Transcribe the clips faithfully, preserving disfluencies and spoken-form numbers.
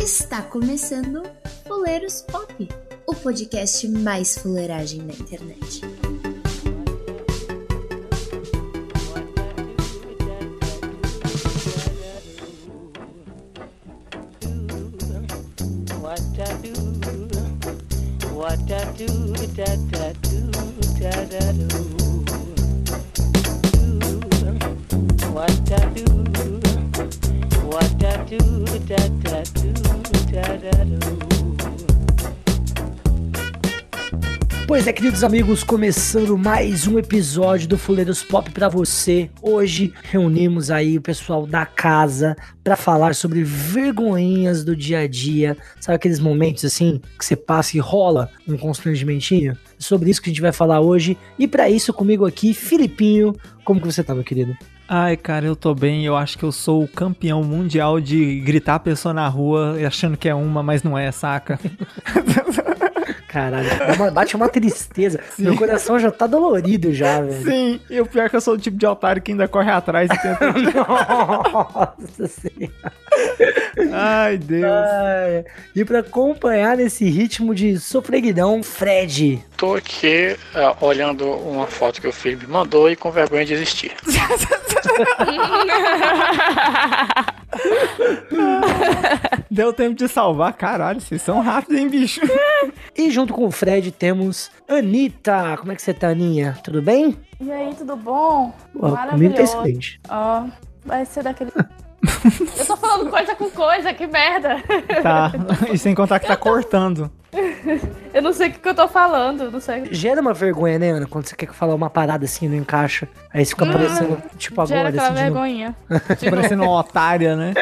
Está começando Fuleiros Pop, o podcast mais fuleiragem na internet. Pois é, queridos amigos, começando mais um episódio do Fuleiros Pop pra você. Hoje reunimos aí o pessoal da casa pra falar sobre vergonhinhas do dia a dia. Sabe aqueles momentos assim que você passa e rola um constrangimentinho? É sobre isso que a gente vai falar hoje. E pra isso comigo aqui, Filipinho. Como que você tá, meu querido? Ai, cara, eu tô bem. Eu acho que eu sou o campeão mundial de gritar a pessoa na rua achando que é uma, mas não é, saca? Caralho, uma, bate uma tristeza. Sim. Meu coração já tá dolorido já, velho. Sim, e o pior é que eu sou o tipo de otário que ainda corre atrás e tenta... Nossa senhora. Ai, Deus. Ai, e pra acompanhar nesse ritmo de sofreguidão, Fred. Tô aqui uh, olhando uma foto que o filho me mandou e com vergonha de existir. Deu tempo de salvar, caralho, vocês são rápidos, hein, bicho? E junto com o Fred temos Anitta. Como é que você tá, Aninha? Tudo bem? E aí, tudo bom? Ó, comigo tá excelente. Ó, vai ser daquele... Eu tô falando coisa com coisa, que merda. Tá, e sem contar que tá cortando. Eu não sei o que, que eu tô falando, não sei. Gera uma vergonha, né, Ana? Quando você quer falar uma parada assim, não encaixa. Aí você fica hum, parecendo, tipo, agora. Gera aquela assim, vergonha. Parecendo uma otária, né?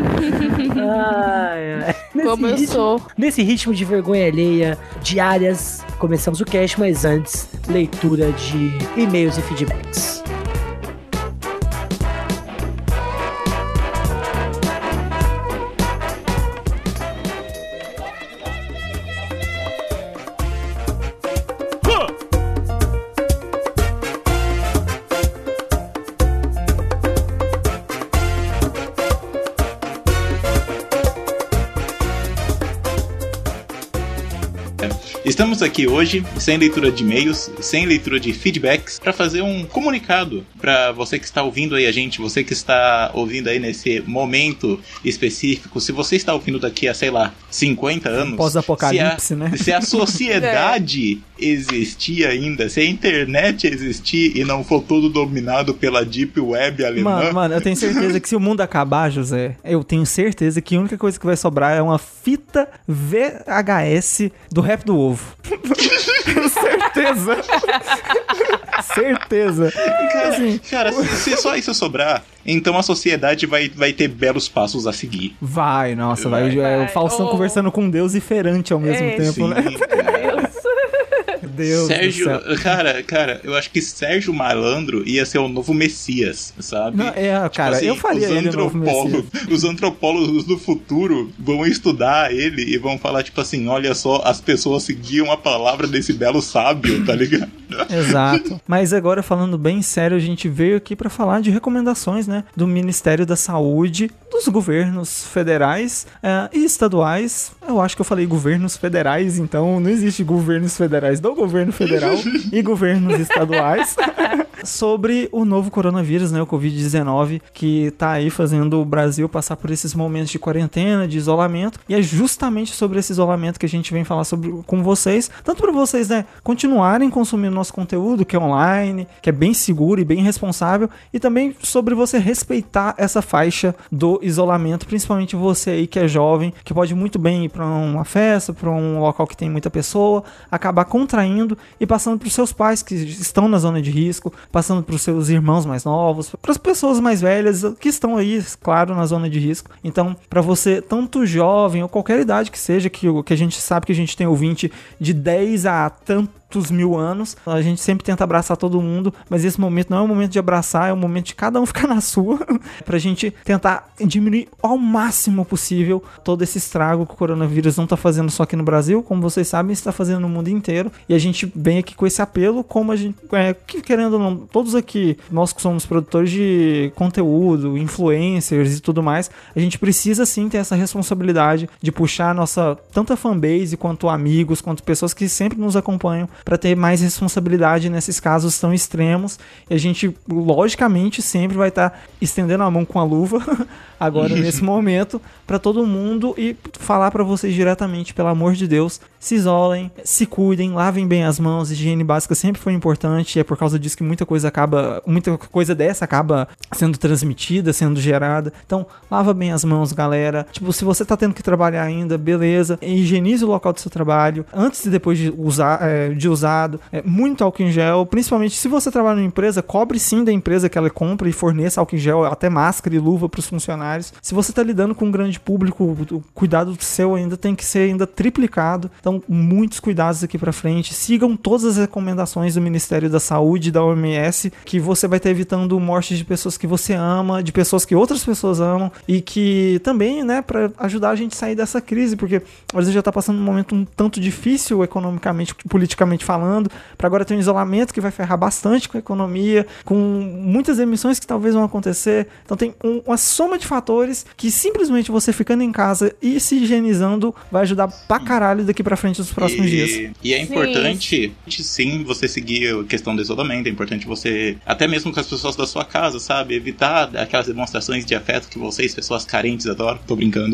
Ai, ai. Como eu ritmo, sou. Nesse ritmo de vergonha alheia, diárias, começamos o cast, mas antes, leitura de e-mails e feedbacks. Estamos aqui hoje, sem leitura de e-mails, sem leitura de feedbacks, para fazer um comunicado para você que está ouvindo aí a gente, você que está ouvindo aí nesse momento específico. Se você está ouvindo daqui a, sei lá, cinquenta anos... Pós-apocalipse, se a, né? Se a sociedade é. existir ainda, se a internet existir e não for tudo dominado pela Deep Web alemã... Mano, mano, eu tenho certeza que se o mundo acabar, José, eu tenho certeza que a única coisa que vai sobrar é uma fita V H S do Rap do Ovo. Certeza. Certeza. Cara, assim, cara se, se só isso sobrar, então a sociedade vai, vai ter belos passos a seguir. Vai, nossa, vai. vai. É o Faustão oh. conversando com Deus e Ferante ao mesmo é, tempo, sim, né? Deus. Deus Sérgio, do céu. cara, cara, eu acho que Sérgio Malandro ia ser o novo Messias, sabe? Não, é, cara, tipo assim, eu faria ele o novo Messias. Os antropólogos do futuro vão estudar ele e vão falar, tipo assim, olha só, as pessoas seguiam a palavra desse belo sábio, tá ligado? Exato. Mas agora, falando bem sério, a gente veio aqui pra falar de recomendações, né, do Ministério da Saúde, dos governos federais é, e estaduais. Eu acho que eu falei governos federais, então não existe governos federais do governo federal e governos estaduais sobre o novo coronavírus, né, o covid dezenove, que tá aí fazendo o Brasil passar por esses momentos de quarentena, de isolamento, e é justamente sobre esse isolamento que a gente vem falar sobre, com vocês, tanto para vocês, né, continuarem consumindo nosso conteúdo, que é online, que é bem seguro e bem responsável, e também sobre você respeitar essa faixa do isolamento, principalmente você aí que é jovem, que pode muito bem ir para uma festa, para um local que tem muita pessoa, acabar contraindo e passando para os seus pais que estão na zona de risco, passando para os seus irmãos mais novos, para as pessoas mais velhas que estão aí, claro, na zona de risco. Então, para você, tanto jovem ou qualquer idade que seja, que, que a gente sabe que a gente tem ouvinte de dez a tanto quinhentos mil anos. A gente sempre tenta abraçar todo mundo, mas esse momento não é um momento de abraçar, é um momento de cada um ficar na sua, pra gente tentar diminuir ao máximo possível todo esse estrago que o coronavírus não tá fazendo só aqui no Brasil, como vocês sabem, está fazendo no mundo inteiro. E a gente vem aqui com esse apelo, como a gente, é, que, querendo ou não, todos aqui, nós que somos produtores de conteúdo, influencers e tudo mais, a gente precisa sim ter essa responsabilidade de puxar a nossa, tanto a fanbase quanto amigos, quanto pessoas que sempre nos acompanham, para ter mais responsabilidade nesses casos tão extremos. E a gente, logicamente, sempre vai estar tá estendendo a mão com a luva agora nesse momento para todo mundo e falar para vocês diretamente, pelo amor de Deus, se isolem, se cuidem, lavem bem as mãos. Higiene básica sempre foi importante, e é por causa disso que muita coisa acaba, muita coisa dessa acaba sendo transmitida, sendo gerada. Então, lava bem as mãos, galera. Tipo, se você tá tendo que trabalhar ainda, beleza, higienize o local do seu trabalho antes e depois de usar, é, de usado, é, muito álcool em gel, principalmente se você trabalha numa empresa, cobre sim da empresa que ela compra e forneça álcool em gel, até máscara e luva para os funcionários. Se você tá lidando com um grande público, o cuidado seu ainda tem que ser ainda triplicado. Então, muitos cuidados aqui pra frente. Sigam todas as recomendações do Ministério da Saúde e da O M S, que você vai estar evitando mortes de pessoas que você ama, de pessoas que outras pessoas amam, e que também, né, pra ajudar a gente a sair dessa crise, porque às vezes já tá passando um momento um tanto difícil economicamente, politicamente falando, pra agora ter um isolamento que vai ferrar bastante com a economia, com muitas emissões que talvez vão acontecer. Então tem um, uma soma de fatores que simplesmente você ficando em casa e se higienizando vai ajudar pra caralho daqui pra frente nos próximos e, dias. E é importante, sim. sim, você seguir a questão do isolamento, é importante você, até mesmo com as pessoas da sua casa, sabe, evitar aquelas demonstrações de afeto que vocês, pessoas carentes, adoram, tô brincando,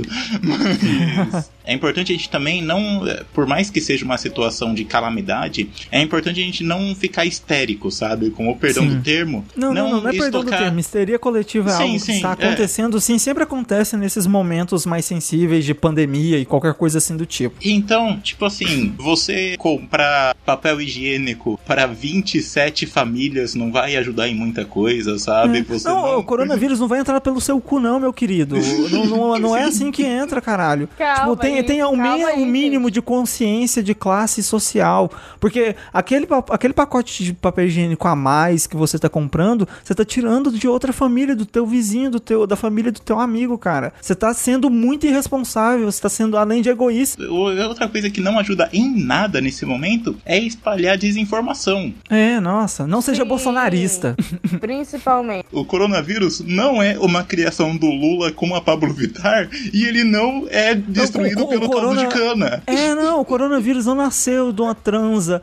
mas é importante a gente também não, por mais que seja uma situação de calamidade, é importante a gente não ficar histérico, sabe, com o perdão sim. do termo. Não, não, não, não é estocar... perdão do termo, histeria coletiva é sim, algo sim, que está acontecendo, é. sim, sempre acontece nesses momentos mais sensíveis de pandemia e qualquer coisa assim do tipo. Então, tipo assim, você comprar papel higiênico para vinte e sete famílias não vai ajudar em muita coisa, sabe? É. Você não, não, o coronavírus não vai entrar pelo seu cu não, meu querido. não, não, não é assim que entra, caralho. Calma, tipo, tem, tem o aí, mínimo gente. de consciência de classe social, porque aquele, aquele pacote de papel higiênico a mais que você tá comprando, você tá tirando de outra família, do teu vizinho, do teu, da família do teu amigo, cara. Você tá sendo muito irresponsável, você tá sendo, além de egoísta. Outra coisa que não ajuda em nada nesse momento é espalhar desinformação. É, nossa, não seja Sim, bolsonarista. Principalmente. O coronavírus não é uma criação do Lula como a Pablo Vittar e ele não é destruído o, o, pelo o corona... caldo de cana. É, não, o coronavírus não nasceu de uma transa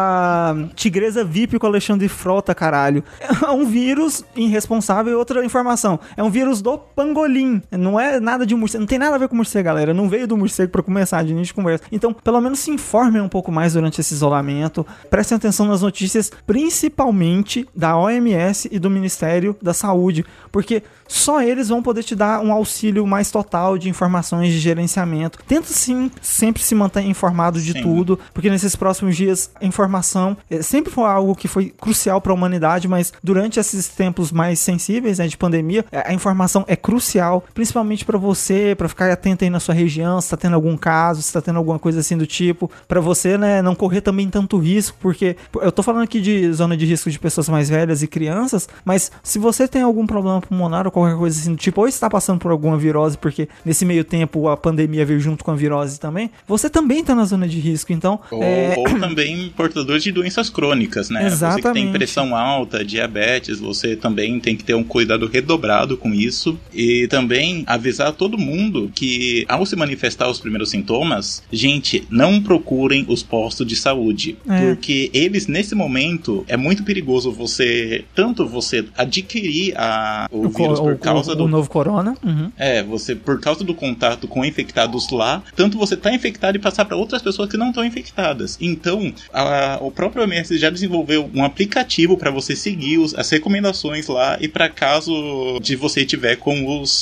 da tigresa V I P com o Alexandre Frota, caralho. É um vírus irresponsável. Outra informação, é um vírus do pangolim, não é nada de morcego, não tem nada a ver com morcego, galera, não veio do morcego pra começar de início de conversa. Então, pelo menos se informem um pouco mais durante esse isolamento, prestem atenção nas notícias, principalmente da O M S e do Ministério da Saúde, porque só eles vão poder te dar um auxílio mais total de informações de gerenciamento. Tenta sim, sempre se manter informado de sim. tudo, porque nesses próximos dias a informação é, sempre foi algo que foi crucial para a humanidade, mas durante esses tempos mais sensíveis, né, de pandemia, a informação é crucial, principalmente para você, para ficar atento aí na sua região, se tá tendo algum caso, se tá tendo alguma coisa assim do tipo, para você, né, não correr também tanto risco, porque eu tô falando aqui de zona de risco de pessoas mais velhas e crianças, mas se você tem algum problema pulmonar ou qualquer coisa assim do tipo, ou está passando por alguma virose, porque nesse meio tempo a pandemia veio junto com a virose também, você também tá na zona de risco, então... Ou, é... ou também portadores de doenças crônicas, né? Exatamente. Você que tem pressão alta, diabetes, você também tem que ter um cuidado redobrado com isso, e também avisar todo mundo que ao se manifestar os primeiros sintomas, gente, não procurem os postos de saúde, é. porque eles, nesse momento, é muito perigoso você, tanto você adquirir a, o, o vírus por o, causa o, do... O novo corona. Uhum. É, você, por causa do contato com infectados lá, tanto você tá infectado e passar para outras pessoas que não estão infectadas. Então, a, o próprio O M S já desenvolveu um aplicativo para você seguir os, as recomendações lá, e para caso de você tiver com os...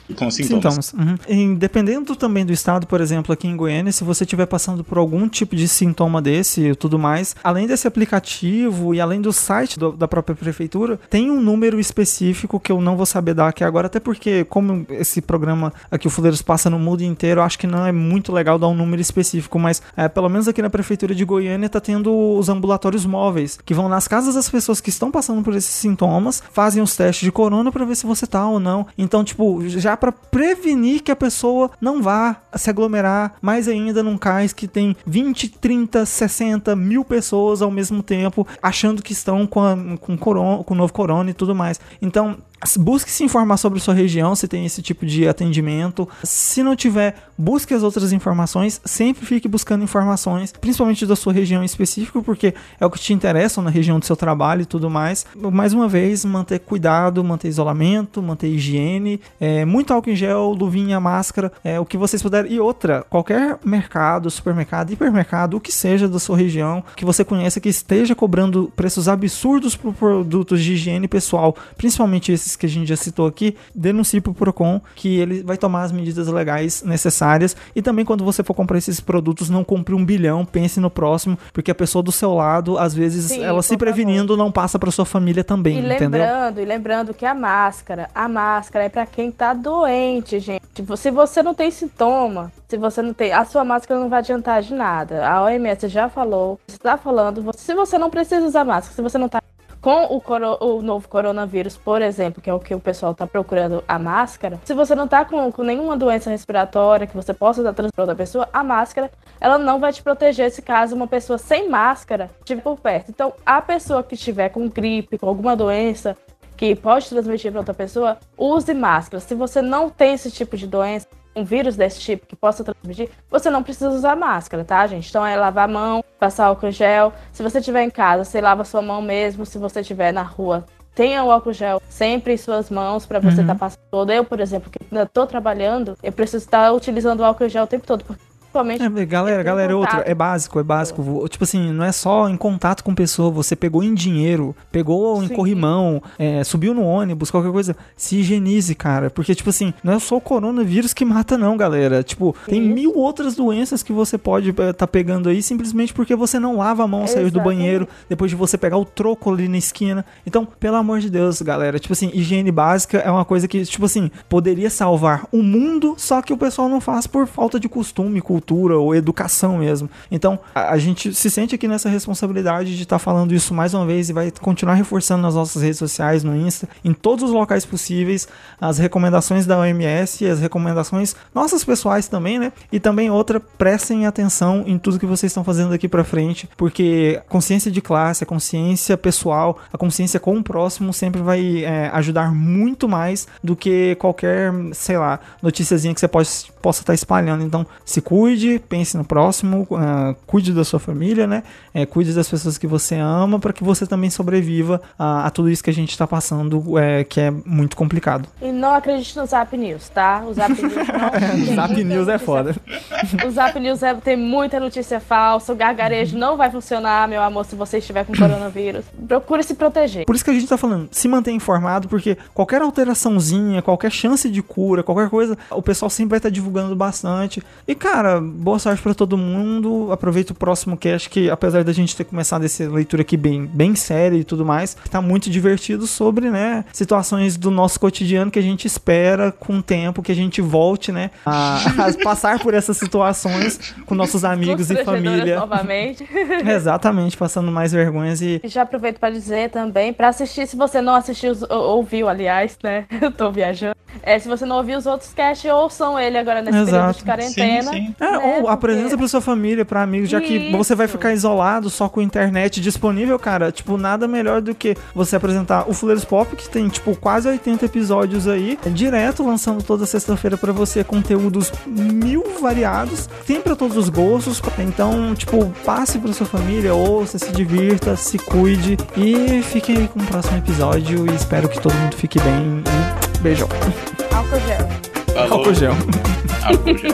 com sintomas. Sintomas. Uhum. E dependendo também do estado, por exemplo, aqui em Goiânia, se você estiver passando por algum tipo de sintoma desse e tudo mais, além desse aplicativo e além do site do, da própria prefeitura, tem um número específico que eu não vou saber dar aqui agora, até porque como esse programa aqui, o Fuleiros passa no mundo inteiro, eu acho que não é muito legal dar um número específico, mas é, pelo menos aqui na prefeitura de Goiânia tá tendo os ambulatórios móveis, que vão nas casas das pessoas que estão passando por esses sintomas, fazem os testes de corona pra ver se você tá ou não. Então, tipo, já pra prevenir que a pessoa não vá se aglomerar mais ainda num cais que tem vinte, trinta, sessenta mil pessoas ao mesmo tempo, achando que estão com, a, com, corona, com o novo corona e tudo mais. Então, busque se informar sobre a sua região, se tem esse tipo de atendimento. Se não tiver, busque as outras informações. Sempre fique buscando informações, principalmente da sua região em específico, porque é o que te interessa na região do seu trabalho e tudo mais. Mais uma vez, manter cuidado, manter isolamento, manter higiene, é, muito álcool em gel, luvinha, máscara, é, o que vocês puderem. E outra, qualquer mercado, supermercado, hipermercado, o que seja da sua região, que você conheça, que esteja cobrando preços absurdos por produtos de higiene pessoal, principalmente esses que a gente já citou aqui, denuncie pro Procon, que ele vai tomar as medidas legais necessárias. E também, quando você for comprar esses produtos, não compre um bilhão, pense no próximo, porque a pessoa do seu lado, às vezes, Sim, ela se prevenindo, não passa pra sua família também, e entendeu? Lembrando, e lembrando que a máscara, a máscara é pra quem tá doente, gente. Se você não tem sintoma, se você não tem, a sua máscara não vai adiantar de nada. A O M S já falou, está falando, se você não precisa usar máscara, se você não tá com o, coro- o novo coronavírus, por exemplo, que é o que o pessoal tá procurando a máscara, se você não tá com, com nenhuma doença respiratória que você possa dar transmissão da pessoa, a máscara, ela não vai te proteger se caso uma pessoa sem máscara estiver por perto. Então, a pessoa que estiver com gripe, com alguma doença que pode transmitir para outra pessoa, use máscara. Se você não tem esse tipo de doença, um vírus desse tipo que possa transmitir, você não precisa usar máscara, tá, gente? Então é lavar a mão, passar álcool em gel. Se você estiver em casa, você lava a sua mão mesmo. Se você estiver na rua, tenha o álcool gel sempre em suas mãos para você estar uhum. tá passando todo. Eu, por exemplo, que ainda tô trabalhando, eu preciso estar utilizando o álcool gel o tempo todo, porque É, galera, galera, outra, é básico, é básico. Tipo assim, não é só em contato com pessoa, você pegou em dinheiro, pegou em Sim. corrimão, é, subiu no ônibus, qualquer coisa, se higienize, cara. Porque, tipo assim, não é só o coronavírus que mata, não, galera. Tipo, Sim. tem mil outras doenças que você pode estar tá pegando aí simplesmente porque você não lava a mão ao sair do banheiro, depois de você pegar o troco ali na esquina. Então, pelo amor de Deus, galera, tipo assim, higiene básica é uma coisa que, tipo assim, poderia salvar o mundo, só que o pessoal não faz por falta de costume, cultura ou educação mesmo. Então, a, a gente se sente aqui nessa responsabilidade de estar tá falando isso mais uma vez e vai continuar reforçando nas nossas redes sociais, no Insta, em todos os locais possíveis, as recomendações da O M S e as recomendações nossas pessoais também, né? E também outra, prestem atenção em tudo que vocês estão fazendo daqui pra frente, porque a consciência de classe, a consciência pessoal, a consciência com o próximo sempre vai é, ajudar muito mais do que qualquer, sei lá, noticiazinha que você pode, possa estar espalhando. Então, se cuide, pense no próximo, uh, cuide da sua família, né? É, cuide das pessoas que você ama, para que você também sobreviva a, a tudo isso que a gente está passando, é, que é muito complicado. E não acredite no Zap News, tá? O Zap News, não, Zap News é foda. O Zap News é, tem muita notícia falsa, o gargarejo não vai funcionar, meu amor, se você estiver com coronavírus. Procure se proteger. Por isso que a gente tá falando, se mantenha informado, porque qualquer alteraçãozinha, qualquer chance de cura, qualquer coisa, o pessoal sempre vai estar divulgando bastante. E, cara, boa sorte pra todo mundo. Aproveita o próximo cast, que apesar da gente ter começado essa leitura aqui bem, bem séria e tudo mais, tá muito divertido sobre, né, situações do nosso cotidiano que a gente espera com o tempo que a gente volte, né, a, a passar por essas situações com nossos amigos e família. Novamente. Exatamente, passando mais vergonhas e... Já aproveito pra dizer também, pra assistir, se você não assistiu, ou, ouviu, aliás, né, eu tô viajando, é, se você não ouviu os outros casts, ouçam ele agora nesse Exato. período de quarentena. Sim, sim. É, né, ou apresenta pra sua família, pra amigos, já que Isso. você vai ficar isolado só com a internet disponível, cara, tipo, nada melhor do que você apresentar o Fuleiros Pop, que tem, tipo, quase oitenta episódios aí, é direto, lançando toda sexta-feira pra você, conteúdos mil variados, tem pra todos os gostos, então, tipo, passe pra sua família, ouça, se divirta, se cuide e fiquem aí com o próximo episódio e espero que todo mundo fique bem e beijão. Álcool gel. Falou. Álcool gel. Álcool gel.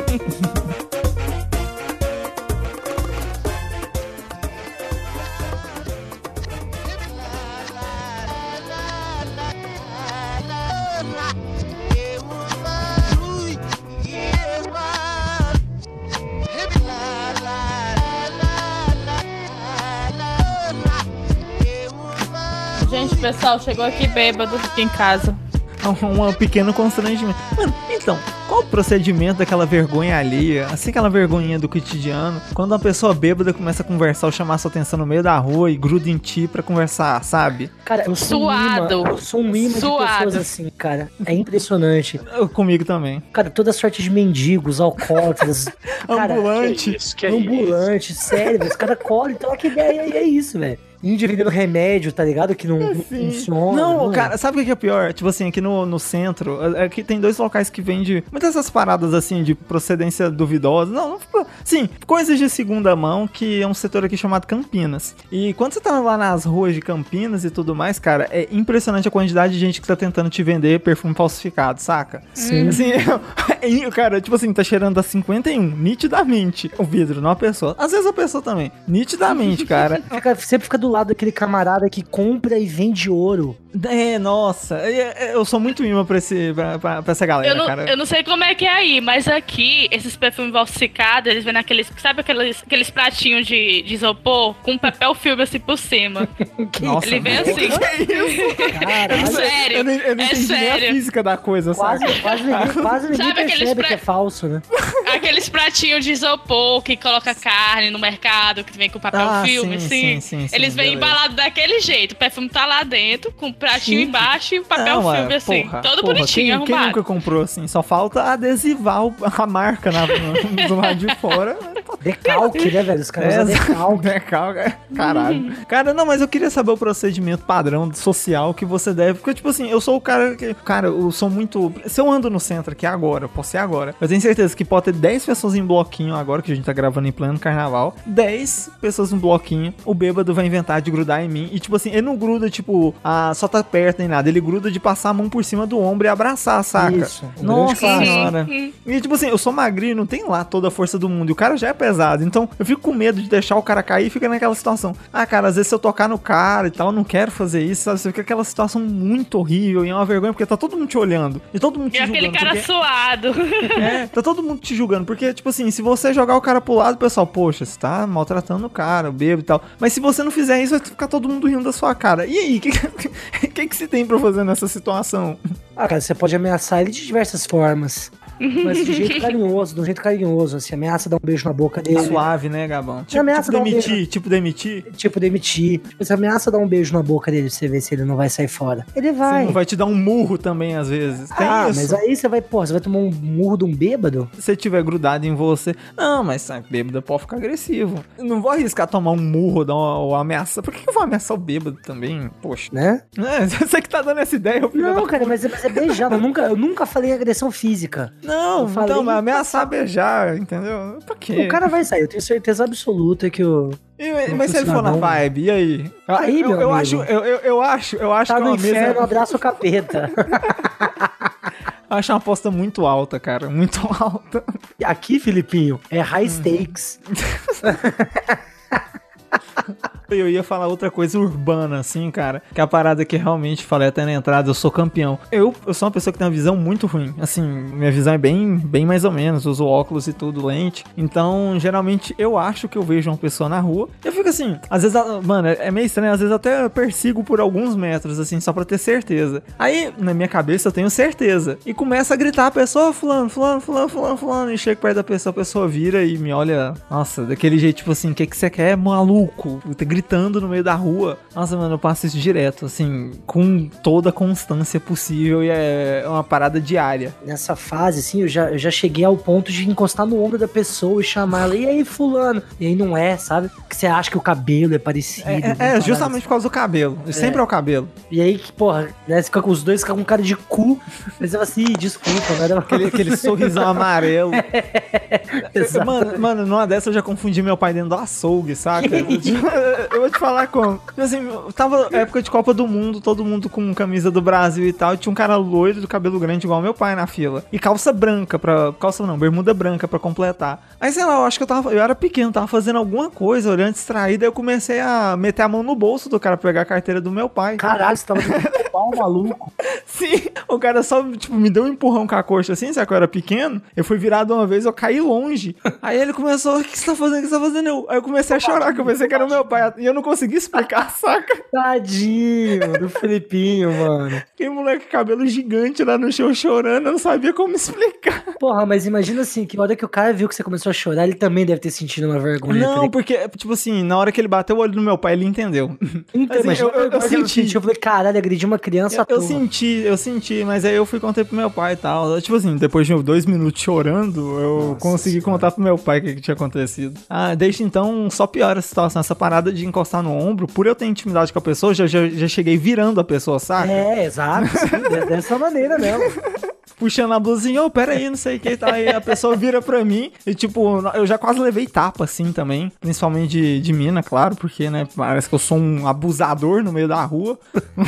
pessoal chegou aqui bêbado aqui em casa. Um, um pequeno constrangimento. Mano, então, qual o procedimento daquela vergonha alheia, assim aquela vergonhinha do cotidiano, quando uma pessoa bêbada começa a conversar ou chamar sua atenção no meio da rua e gruda em ti pra conversar, sabe? Cara, eu sou Suado. um imã, eu sou um imã de Suado. pessoas assim, cara. É impressionante. Eu, comigo também. Cara, toda sorte de mendigos, alcoólatras. Cara, Ambulante. Que isso, que é ambulante, sério, os caras colhem, troca ideia e é isso, velho. Índio vendendo remédio, tá ligado? Que não, não Sim. funciona. Não, cara, sabe o que é pior? Tipo assim, aqui no, no centro, aqui tem dois locais que vendem muitas dessas paradas assim de procedência duvidosa. Não, não, sim, coisas de segunda mão, que é um setor aqui chamado Campinas. E quando você tá lá nas ruas de Campinas e tudo mais, cara, é impressionante a quantidade de gente que tá tentando te vender perfume falsificado, saca? Sim. Assim, é, cara, tipo assim, tá cheirando a cinquenta e um, nitidamente. O vidro, não a pessoa. Às vezes a pessoa também. Nitidamente, cara. Fica, sempre fica do lado daquele camarada que compra e vende ouro. É, nossa, eu sou muito imã pra, esse, pra, pra, pra essa galera, Eu não, cara. eu não sei como é que é aí, mas aqui, esses perfumes falsificados, eles vêm naqueles, sabe aqueles, aqueles pratinhos de, de isopor com papel filme assim por cima. Nossa, Ele vem assim. que isso? Caralho. Sério, Eu não, eu não é entendi nem a sério. física da coisa, sabe? Quase, quase ninguém, quase ninguém Sabe aqueles percebe pra- que é falso, né? Aqueles pratinhos de isopor que coloca carne no mercado, que vem com papel Ah, filme, sim, assim. sim, sim, sim, Eles vêm beleza. embalados daquele jeito. O perfume tá lá dentro, com o pratinho Chique. embaixo e o papel Não, é, filme, assim. porra, todo porra, bonitinho, quem, quem arrumado. nunca comprou assim? Só falta adesivar o- a marca na, no, do lado de fora. Decalque, né, velho? Os caras É, usam decalque. decalque, é, caralho. Cara, não, mas eu queria saber o procedimento padrão social que você deve. Porque, tipo assim, eu sou o cara que. Cara, eu sou muito. Se eu ando no centro aqui agora, eu posso ir agora. Eu tenho certeza que pode ter dez pessoas em bloquinho agora, que a gente tá gravando em pleno carnaval. dez pessoas em bloquinho. O bêbado vai inventar de grudar em mim. E, tipo assim, ele não gruda, tipo, ah, só tá perto nem nada. Ele gruda de passar a mão por cima do ombro e abraçar, saca? Isso, um Nossa grande senhora. E, tipo assim, eu sou magrinho, não tem lá toda a força do mundo. E o cara já é pesado. Então, eu fico com medo de deixar o cara cair e fica naquela situação. Ah, cara, às vezes se eu tocar no cara e tal, eu não quero fazer isso, sabe? Você fica aquela situação muito horrível e é uma vergonha porque tá todo mundo te olhando. E todo mundo te E julgando. aquele cara porque... suado. É, tá todo mundo te julgando. Porque, tipo assim, se você jogar o cara pro lado, o pessoal, poxa, você tá maltratando o cara, o bêbado e tal. Mas se você não fizer isso, vai ficar todo mundo rindo da sua cara. E aí, o que, que, que, que você tem pra fazer nessa situação? Ah, cara, você pode ameaçar ele de diversas formas. Mas de jeito carinhoso, de um jeito carinhoso, assim, ameaça dar um beijo na boca dele. Suave, né, Gabão? Tipo, ameaça tipo dar um demitir, beijo. tipo demitir. Tipo, demitir. Tipo, você ameaça dar um beijo na boca dele pra você ver se ele não vai sair fora. Ele vai. Você não vai te dar um murro também, às vezes. Tem Ah, isso. mas aí você vai, pô, você vai tomar um murro de um bêbado? Se você tiver grudado em você. Não, mas sabe, bêbado pode ficar agressivo. Eu não vou arriscar tomar um murro dar uma, ou ameaçar. Por que que eu vou ameaçar o bêbado também? Poxa. Né? É, você que tá dando essa ideia, filho Não, da... cara, mas, é- mas é beijar. Eu nunca, eu nunca falei agressão física. Não, eu falei- então, mas ameaçar beijar, entendeu? Pra quê? O cara vai sair, eu tenho certeza absoluta que o. E- mas se ele for na cidadão- vibe, e aí? Aí, eu, meu eu amigo. acho, eu, eu, eu acho, eu acho Tá que é no uma inferno, mesa. abraça o capeta. Eu acho uma aposta muito alta, cara. Muito alta. Aqui, Filipinho, é high stakes. Eu ia falar outra coisa urbana, assim, cara. Que é a parada que realmente falei até na entrada, eu sou campeão. Eu, eu sou uma pessoa que tem uma visão muito ruim. Assim, minha visão é bem, bem mais ou menos. Uso óculos e tudo, lente. Então, geralmente, eu acho que eu vejo uma pessoa na rua. Eu fico assim, às vezes, mano, é meio estranho. Às vezes até persigo por alguns metros, assim, só pra ter certeza. Aí, na minha cabeça, eu tenho certeza. E começa a gritar a pessoa, fulano, fulano, fulano, fulano, fulano. E chego perto da pessoa, a pessoa vira e me olha, nossa, daquele jeito, tipo assim, o que que você quer, maluco? Gritando no meio da rua. Nossa, mano, eu passo isso direto, assim, com toda a constância possível e é uma parada diária. Nessa fase, assim, eu já, eu já cheguei ao ponto de encostar no ombro da pessoa e chamar ela, e aí, fulano? E aí não é, sabe? Que você acha que o cabelo é parecido. É, é, é justamente por causa do cabelo. Sempre é o cabelo. E aí, que, porra, né, você fica com os dois, fica com cara de cu. Mas eu assim, desculpa, né? Aquele, aquele sorrisão amarelo. Exato. Mano, mano, numa dessa eu já confundi meu pai dentro do açougue, saca? Eu vou te falar como. Assim, tava época de Copa do Mundo, todo mundo com camisa do Brasil e tal. E tinha um cara loiro do cabelo grande igual meu pai na fila. E calça branca pra. Calça não, bermuda branca pra completar. Aí, sei lá, eu acho que eu tava. Eu era pequeno, tava fazendo alguma coisa, olhando distraído. Aí eu comecei a meter a mão no bolso do cara pra pegar a carteira do meu pai. Caralho, você tava pau maluco. Sim, o cara só, tipo, me deu um empurrão com a coxa assim, sabe que eu era pequeno? Eu fui virado uma vez, eu caí longe. Aí ele começou, o que você tá fazendo? O que você tá fazendo? Eu, aí eu comecei a chorar, que eu pensei que era o meu pai. E eu não consegui explicar, saca? Tadinho do Felipinho, mano. Aquele moleque cabelo gigante lá no chão chorando, eu não sabia como explicar. Porra, mas imagina assim, que a hora que o cara viu que você começou a chorar, ele também deve ter sentido uma vergonha. Não, tá porque, tipo assim, na hora que ele bateu o olho no meu pai, ele entendeu. então, assim, imagina, eu, eu, eu senti. Eu falei, caralho, agredi uma criança à Eu, eu toa. senti, eu senti, mas aí eu fui contar pro meu pai e tal. Tipo assim, depois de dois minutos chorando, eu Nossa, consegui senhora. contar pro meu pai o que, que tinha acontecido. Ah, desde então, só piora a situação. Essa parada de encostar no ombro, por eu ter intimidade com a pessoa, já, já, já cheguei virando a pessoa, saca? É, exato, sim, dessa maneira mesmo. Puxando a blusinha, ô, oh, pera aí, não sei o que, tá aí, a pessoa vira pra mim e, tipo, eu já quase levei tapa, assim, também, principalmente de, de mina, claro, porque, né, parece que eu sou um abusador no meio da rua.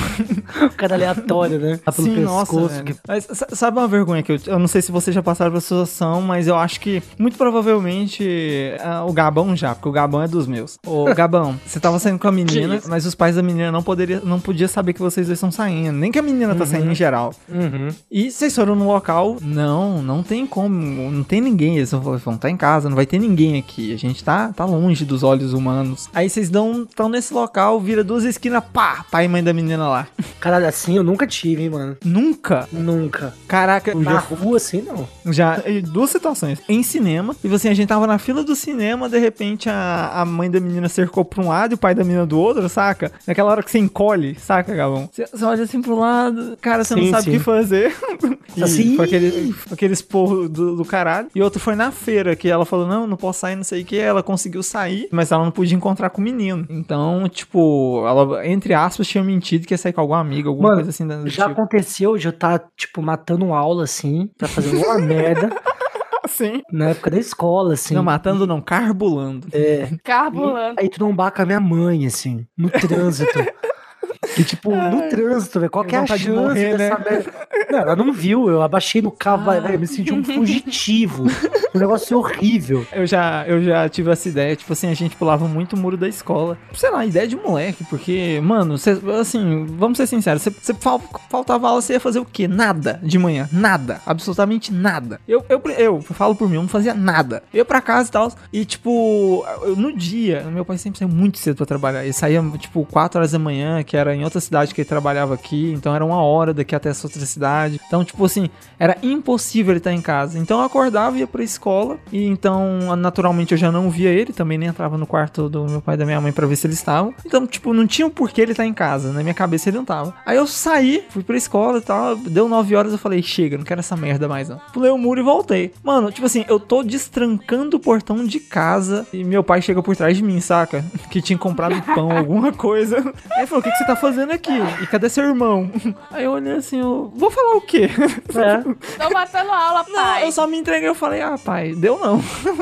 O cara aleatório, né? Tá pelo Sim, pescoço, nossa, que... Mas sabe uma vergonha que eu, eu não sei se vocês já passaram por essa situação, mas eu acho que, muito provavelmente, uh, o Gabão já, porque o Gabão é dos meus. Ô, Gabão, você tava saindo com a menina, mas os pais da menina não, poderia, não podiam saber que vocês dois estão saindo, nem que a menina tá uhum. saindo em geral. Uhum. E vocês foram no local, não, não tem como, não tem ninguém, eles vão tá em casa, não vai ter ninguém aqui, a gente tá, tá longe dos olhos humanos. Aí vocês dão, tão nesse local, vira duas esquinas, pá, pai e mãe da menina lá. Caralho, assim eu nunca tive, hein, mano. Nunca? Nunca. Caraca. Na já... rua, assim, não. Já, duas situações. Em cinema, e assim, a gente tava na fila do cinema, de repente a, a mãe da menina cercou pra um lado e o pai da menina do outro, saca? Naquela hora que você encolhe, saca, Gabão? Você, você olha assim pro lado, cara, você sim, não sabe sim. o que fazer. E assim? Foi aquele, aquele esporro do, do caralho. E outro foi na feira, que ela falou, não, não posso sair, não sei o que. Ela conseguiu sair, mas ela não podia encontrar com o menino. Então, tipo, ela, entre aspas, tinha mentido que ia sair com alguma amiga, alguma Mano, coisa assim. Do já tipo. aconteceu de eu estar, tá, tipo, matando aula, assim, pra fazer uma merda. Sim. Na época da escola, assim. Não, matando não, carbulando. É. Carbulando. E, aí tu trombar com a minha mãe, assim, no trânsito. E tipo, no trânsito, velho, qual que é a chance de morrer, dessa né? merda? Não, ela não viu, eu abaixei no carro, ah. velho, me senti um fugitivo. Um negócio horrível. Eu já, eu já tive essa ideia, tipo assim, a gente pulava muito o muro da escola. Sei lá, ideia de moleque, porque, mano, cê, assim, vamos ser sinceros, você fal, faltava aula, você ia fazer o quê? Nada de manhã, nada, absolutamente nada. Eu, eu, eu falo por mim, eu não fazia nada. Eu ia pra casa e tal, e tipo, eu, no dia, meu pai sempre saiu muito cedo pra trabalhar. Ele saía, tipo, quatro horas da manhã, que era em outra cidade que ele trabalhava aqui, então era uma hora daqui até essa outra cidade. Então, tipo assim, era impossível ele estar em casa. Então eu acordava e ia pra escola, e então, naturalmente, eu já não via ele, também nem entrava no quarto do meu pai e da minha mãe pra ver se eles estavam. Então, tipo, não tinha um porquê ele estar em casa, na minha cabeça ele não tava. Aí eu saí, fui pra escola e tal, deu nove horas, eu falei, chega, não quero essa merda mais não. Pulei o muro e voltei. Mano, tipo assim, eu tô destrancando o portão de casa, e meu pai chega por trás de mim, saca? Que tinha comprado pão, alguma coisa. Aí ele falou, o que, que você tá fazendo aqui? E cadê seu irmão? Aí eu olhei assim, eu vou falar o quê? É. Tô matando aula, pai. Não, eu só me entreguei, eu falei, ah, pai, deu não.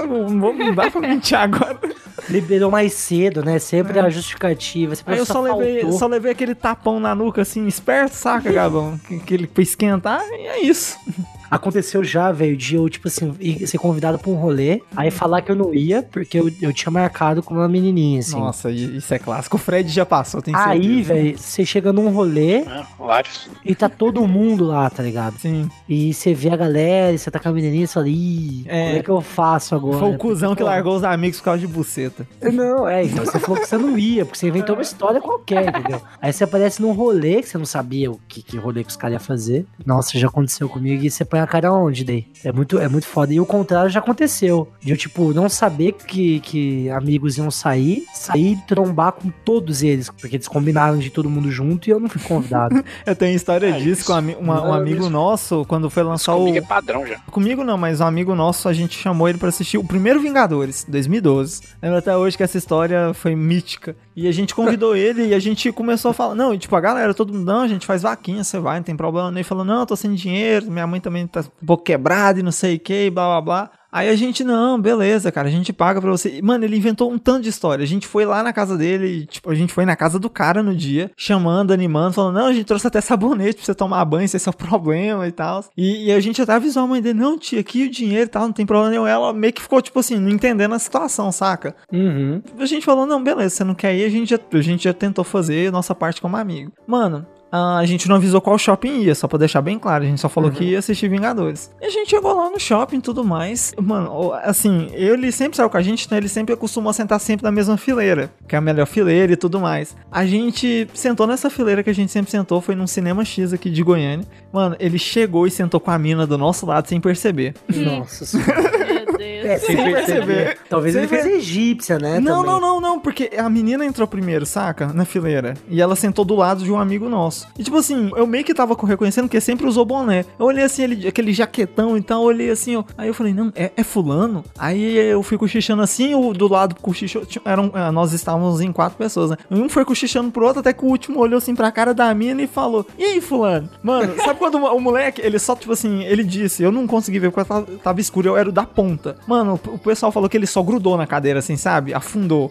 Não dá pra mentir agora. Liberou mais cedo, né? Sempre é. a justificativa. Aí eu só levei, só levei aquele tapão na nuca, assim, esperto, saca, Gabão? que, que ele foi esquentar, e é isso. Aconteceu já, velho, de eu, tipo assim, ir ser convidado pra um rolê, aí falar que eu não ia, porque eu, eu tinha marcado com uma menininha, assim. Nossa, isso é clássico. O Fred já passou, tem certeza. Aí, velho, você chega num rolê é, vários. E tá todo mundo lá, tá ligado? Sim. E você vê a galera, e você tá com a menininha e você fala, ih, é. como é que eu faço agora? Foi o cuzão porque, que largou os amigos por causa de buceta. Não, é, então você falou que você não ia, porque você inventou uma história qualquer, entendeu? Aí você aparece num rolê que você não sabia o que, que rolê que os caras iam fazer. Nossa, já aconteceu comigo, e você põe a cara onde, daí? É muito, é muito foda. E o contrário já aconteceu. De eu, tipo, não saber que, que amigos iam sair, sair e trombar com todos eles, porque eles combinaram de todo mundo junto e eu não fui convidado. Eu tenho história é disso isso. com um, uma, um amigo isso. nosso, quando foi lançar isso o... Comigo é padrão já. Comigo não, mas um amigo nosso, a gente chamou ele pra assistir o primeiro Vingadores, dois mil e doze. Lembro até hoje que essa história foi mítica. E a gente convidou ele e a gente começou a falar, não, e tipo, a galera, todo mundo, não, a gente faz vaquinha, você vai, não tem problema. Ele falou, não, eu tô sem dinheiro, minha mãe também tá um pouco quebrada e não sei o que, blá, blá, blá. Aí a gente, não, beleza, cara, a gente paga pra você. Mano, ele inventou um tanto de história. A gente foi lá na casa dele, e, tipo, a gente foi na casa do cara no dia, chamando, animando, falando, não, a gente trouxe até sabonete pra você tomar banho, se esse é o problema e tal. E, e a gente até avisou a mãe dele, não, tia, aqui o dinheiro e tal, não tem problema nenhum. Ela meio que ficou, tipo assim, não entendendo a situação, saca? Uhum. A gente falou, não, beleza, você não quer ir, a gente já, a gente já tentou fazer a nossa parte como amigo. Mano, a gente não avisou qual shopping ia, só pra deixar bem claro. A gente só falou Uhum. que ia assistir Vingadores. E a gente chegou lá no shopping e tudo mais. Mano, assim, ele sempre saiu com a gente, então ele sempre costuma sentar sempre na mesma fileira, que é a melhor fileira e tudo mais. A gente sentou nessa fileira que a gente sempre sentou, foi num Cinema X aqui de Goiânia. Mano, ele chegou e sentou com a mina do nosso lado sem perceber. Nossa senhora. Meu Deus. É, sem Sem perceber. perceber. Talvez Sem ele fez ver- egípcia, né? Não, também. não, não, não, porque a menina entrou primeiro, saca? Na fileira. E ela sentou do lado de um amigo nosso. E tipo assim, eu meio que tava reconhecendo que sempre usou boné. Eu olhei assim, ele, aquele jaquetão, então eu olhei assim, ó. Aí eu falei, não, é, é fulano? Aí eu fui cochichando assim, o do lado cochichou. Eram, ah, nós estávamos em quatro pessoas, né? Um foi cochichando pro outro, até que o último olhou assim pra cara da mina e falou: E aí, fulano? Mano, sabe quando o, o moleque, ele só, tipo assim, ele disse, eu não consegui ver porque tava, tava escuro, eu era o da ponta. Mano, o, o pessoal falou que ele só grudou na cadeira, assim, sabe? Afundou.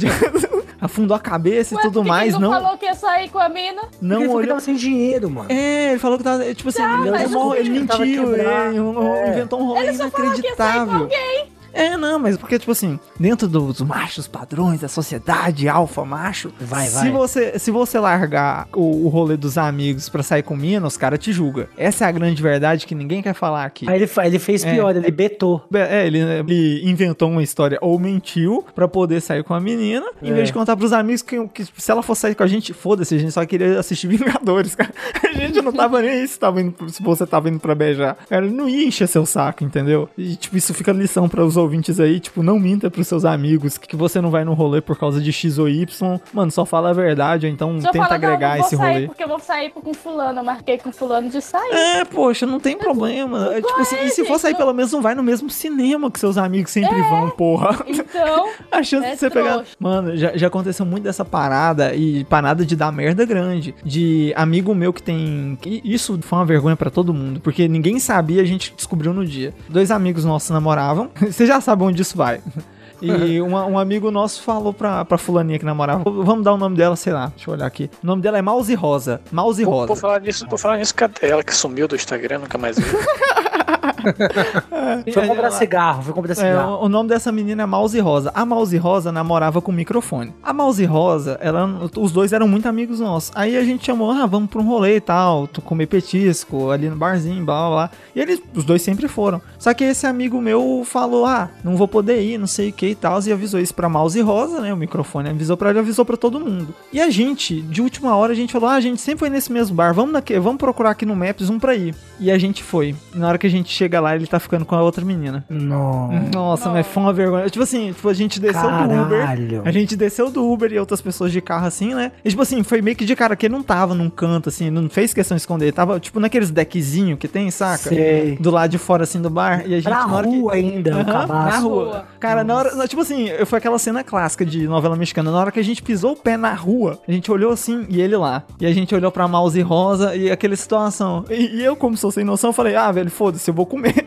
Afundou a cabeça Ué, e tudo por que mais, que não. falou que ia sair com a mina? Não Porque ele falou que olhou. tava sem dinheiro, mano. É, ele falou que tava, tipo assim, ele, mas arrumou- o ele ele tava mentiu, quebrado, ele um- é. inventou um rolê Ele só falou que ia sair com inacreditável. alguém. É, não, mas porque, tipo assim, dentro dos machos padrões da sociedade, alfa macho, Vai, se vai. você se você largar o, o rolê dos amigos pra sair com mina, os caras te julgam. Essa é a grande verdade que ninguém quer falar aqui. Aí ele, fa- ele fez É. pior, ele betou. É, ele, ele inventou uma história ou mentiu pra poder sair com a menina, em É. vez de contar pros amigos que, que se ela fosse sair com a gente, foda-se, a gente só queria assistir Vingadores, cara. A gente não tava nem aí se, tava indo, se você tava indo pra beijar. Cara, ele não ia encher seu saco, entendeu? E, tipo, isso fica lição para os ouvintes aí, tipo, não minta pros seus amigos que você não vai no rolê por causa de X ou Y. Mano, só fala a verdade, ou então Só tenta fala, não, agregar não vou esse sair rolê. porque eu vou sair com fulano. Eu marquei com fulano de sair. É, poxa, não tem problema. É, tipo assim, e se for sair, pelo menos não vai no mesmo cinema que seus amigos sempre vão, porra. Então, A chance É de você pegar. trouxa. Mano, já, já aconteceu muito dessa parada e parada de dar merda grande. De amigo meu que tem. que Isso foi uma vergonha pra todo mundo. Porque ninguém sabia, a gente descobriu no dia. Dois amigos nossos namoravam. Você já sabe onde isso vai. E uma- um amigo nosso falou pra, pra fulaninha que namorava. Vamos dar o nome dela, sei lá. Deixa eu olhar aqui. O nome dela é Mouse Rosa. Mouse Por, Rosa. por falar nisso, por falar nisso, cadê ela que sumiu do Instagram? Nunca mais vi. Foi comprar cigarro, foi comprar É, cigarro. o, o nome dessa menina é Mouse Rosa. A Mouse Rosa namorava com microfone. A Mouse Rosa, ela, os dois eram muito amigos nossos. Aí a gente chamou, ah, vamos pra um rolê e tal, tu comer petisco ali no barzinho, blá blá blá. E eles, os dois sempre foram. Só que esse amigo meu falou, ah, não vou poder ir, não sei o que e tal. E avisou isso pra Mouse Rosa, né? O microfone avisou pra ele, avisou pra todo mundo. E a gente, de última hora, a gente falou, ah, a gente sempre foi nesse mesmo bar, vamos, daqui, vamos procurar aqui no Maps um pra ir. E a gente foi. Na hora que a gente chega lá, ele tá ficando com a outra menina. Nossa. Nossa, mas foi uma vergonha. Tipo assim, tipo, a gente desceu do Uber. Caralho. A gente desceu do Uber e outras pessoas de carro assim, né? E tipo assim, foi meio que de cara que ele não tava num canto assim, não fez questão de esconder. Ele tava tipo naqueles deckzinho que tem, saca? Sei. Do lado de fora assim do bar. E a gente Pra na hora rua que... ainda, o Aham, na cabaço. rua. Cara, na hora. Tipo assim, foi aquela cena clássica de novela mexicana. Na hora que a gente pisou o pé na rua, a gente olhou assim e ele lá. E a gente olhou pra Mouse Rosa e aquela situação. E, e eu, como sou sem noção, falei, ah, velho, foda-se, eu vou comer.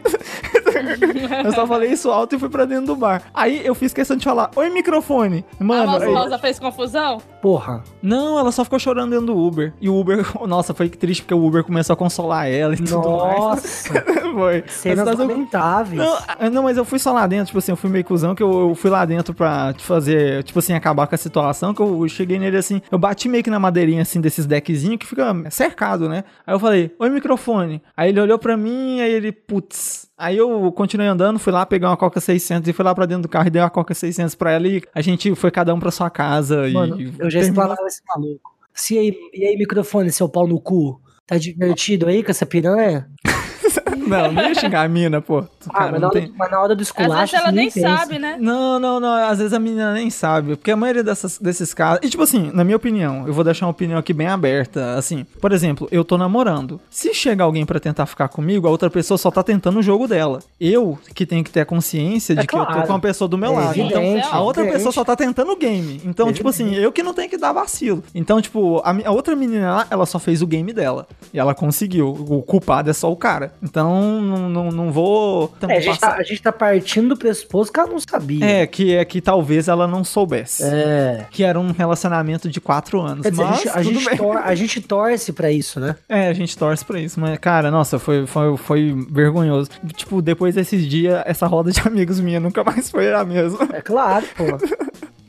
Eu só falei isso alto e fui pra dentro do bar. Aí eu fiz questão de falar, oi, microfone. a Mano, Mouse aí- Rosa fez confusão? Porra. não, ela só ficou chorando dentro do Uber. E o Uber, nossa, foi triste porque o Uber começou a consolar ela e tudo mais. Nossa. Foi. Cenas Mas, lamentáveis. não, ah, não, mas eu fui só lá dentro, tipo assim, eu fui meio cuzão, que eu, eu fui lá dentro pra fazer, tipo assim, acabar com a situação, que eu cheguei nele assim, eu bati meio que na madeirinha, assim, desses deckzinhos, que fica cercado, né? Aí eu falei, oi, microfone. Aí ele olhou pra mim, aí ele, putz. Aí eu continuei andando, fui lá pegar uma Coca seiscentos e fui lá pra dentro do carro e dei uma Coca seiscentos pra ela e a gente foi cada um pra sua casa. Mano, e eu já terminou- explanava esse maluco. Se aí, e aí, microfone, seu pau no cu? Tá divertido aí com essa piranha? Não, não ia xingar a mina, pô. Ah, Cara, mas, na não hora, tem... mas na hora do Às esculacho... vezes ela você nem pensa. sabe, né? Não, não, não. Às vezes a menina nem sabe. Porque a maioria dessas, desses casos. E tipo assim, na minha opinião, eu vou deixar uma opinião aqui bem aberta. Assim, por exemplo, eu tô namorando. Se chega alguém pra tentar ficar comigo, a outra pessoa só tá tentando o jogo dela. Eu que tenho que ter a consciência de É que eu claro. tô com uma pessoa do meu É lado. Então, evidente, a outra evidente. pessoa só tá tentando o game. Então, tipo assim, eu que não tenho que dar vacilo. Então, tipo, a, mi- a outra menina lá, ela só fez o game dela. E ela conseguiu. O culpado é só o cara. Então, não, não, não vou. também É, a, gente tá, passar- a gente tá partindo do pressuposto que ela não sabia. É, que é que talvez ela não soubesse. É. Que era um relacionamento de quatro anos. Quer dizer, a mas gente, a, tudo gente bem. tor- a gente torce pra isso, né? É, a gente torce pra isso. Mas, cara, nossa, foi, foi, foi vergonhoso. Tipo, depois desses dias, essa roda de amigos minha nunca mais foi a mesma. É claro, pô.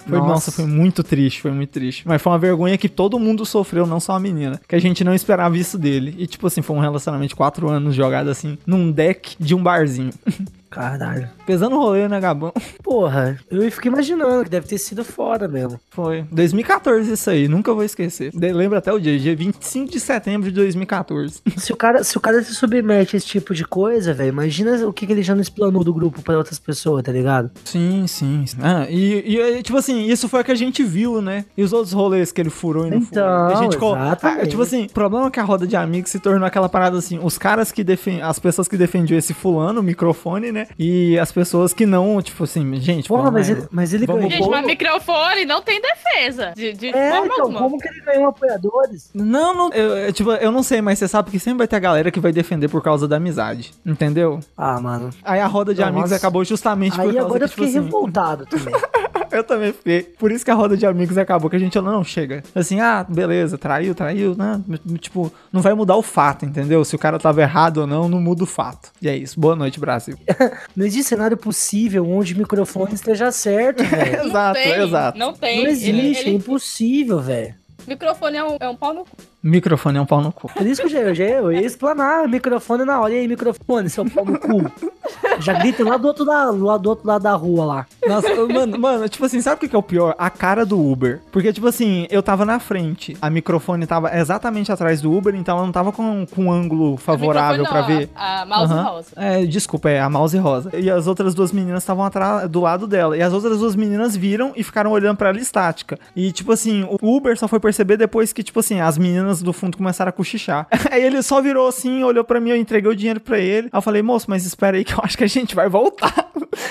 Foi, nossa. nossa, foi muito triste, foi muito triste. Mas foi uma vergonha que todo mundo sofreu, não só a menina. Que a gente não esperava isso dele. E tipo assim, foi um relacionamento de quatro anos jogado assim, num deck de um barzinho. Caralho. Pesando o rolê, né, Gabão? Porra, eu fico imaginando que deve ter sido foda mesmo. Foi. dois mil e catorze isso aí, nunca vou esquecer. Lembro até o dia, dia vinte e cinco de setembro de dois mil e catorze. Se o cara se, o cara se submete a esse tipo de coisa, velho, imagina o que, que ele já não explanou do grupo pra outras pessoas, tá ligado? Sim, sim. Ah, e, e, tipo assim, isso foi o que a gente viu, né? E os outros rolês que ele furou e não então, furou. A gente exatamente. Ah, tipo assim, o problema é que a roda de amigos se tornou aquela parada assim, os caras que defendem, as pessoas que defendiam esse fulano, o microfone, né? E as pessoas que não, tipo assim, gente... Porra, mas, é, ele, mas ele vamos ganhou... Gente, mas microfone não tem defesa. De, de é, forma então, alguma. como que ele ganhou apoiadores? Não, não, eu, eu, tipo, eu não sei, mas você sabe que sempre vai ter a galera que vai defender por causa da amizade, entendeu? Ah, mano. Aí a roda de Nossa. amigos acabou justamente por Aí causa agora que, eu fiquei tipo assim, revoltado também. Eu também fiquei. Por isso que a roda de amigos acabou, que a gente falou, não, chega. Assim, ah, beleza, traiu, traiu, né? Tipo, não vai mudar o fato, entendeu? Se o cara tava errado ou não, não muda o fato. E é isso. Boa noite, Brasil. Não existe cenário possível onde o microfone esteja certo, velho. Exato, tem, exato. Não tem. Não existe, Ele- é ele- impossível, velho. Microfone é um, é um pau no cu. Microfone é um pau no cu. Por isso que eu já, eu já eu ia explanar microfone na hora. E aí, microfone, seu pau no cu. Já grita lá do outro lado, lá do outro lado da rua lá. Nossa, mano, mano, tipo assim, sabe o que que é o pior? A cara do Uber. Porque, tipo assim, eu tava na frente, a microfone tava exatamente atrás do Uber, então ela não tava com, com um ângulo favorável pra Microfone ver. não, A, a mouse Aham. rosa. É, desculpa, é a mouse rosa. E as outras duas meninas estavam atrás do lado dela. E as outras duas meninas viram e ficaram olhando pra ela estática. E, tipo assim, o Uber só foi perceber depois que, tipo assim, as meninas do fundo começaram a cochichar. Aí ele só virou assim, olhou pra mim, eu entreguei o dinheiro pra ele. Aí eu falei, moço, mas espera aí que eu acho que a gente vai voltar.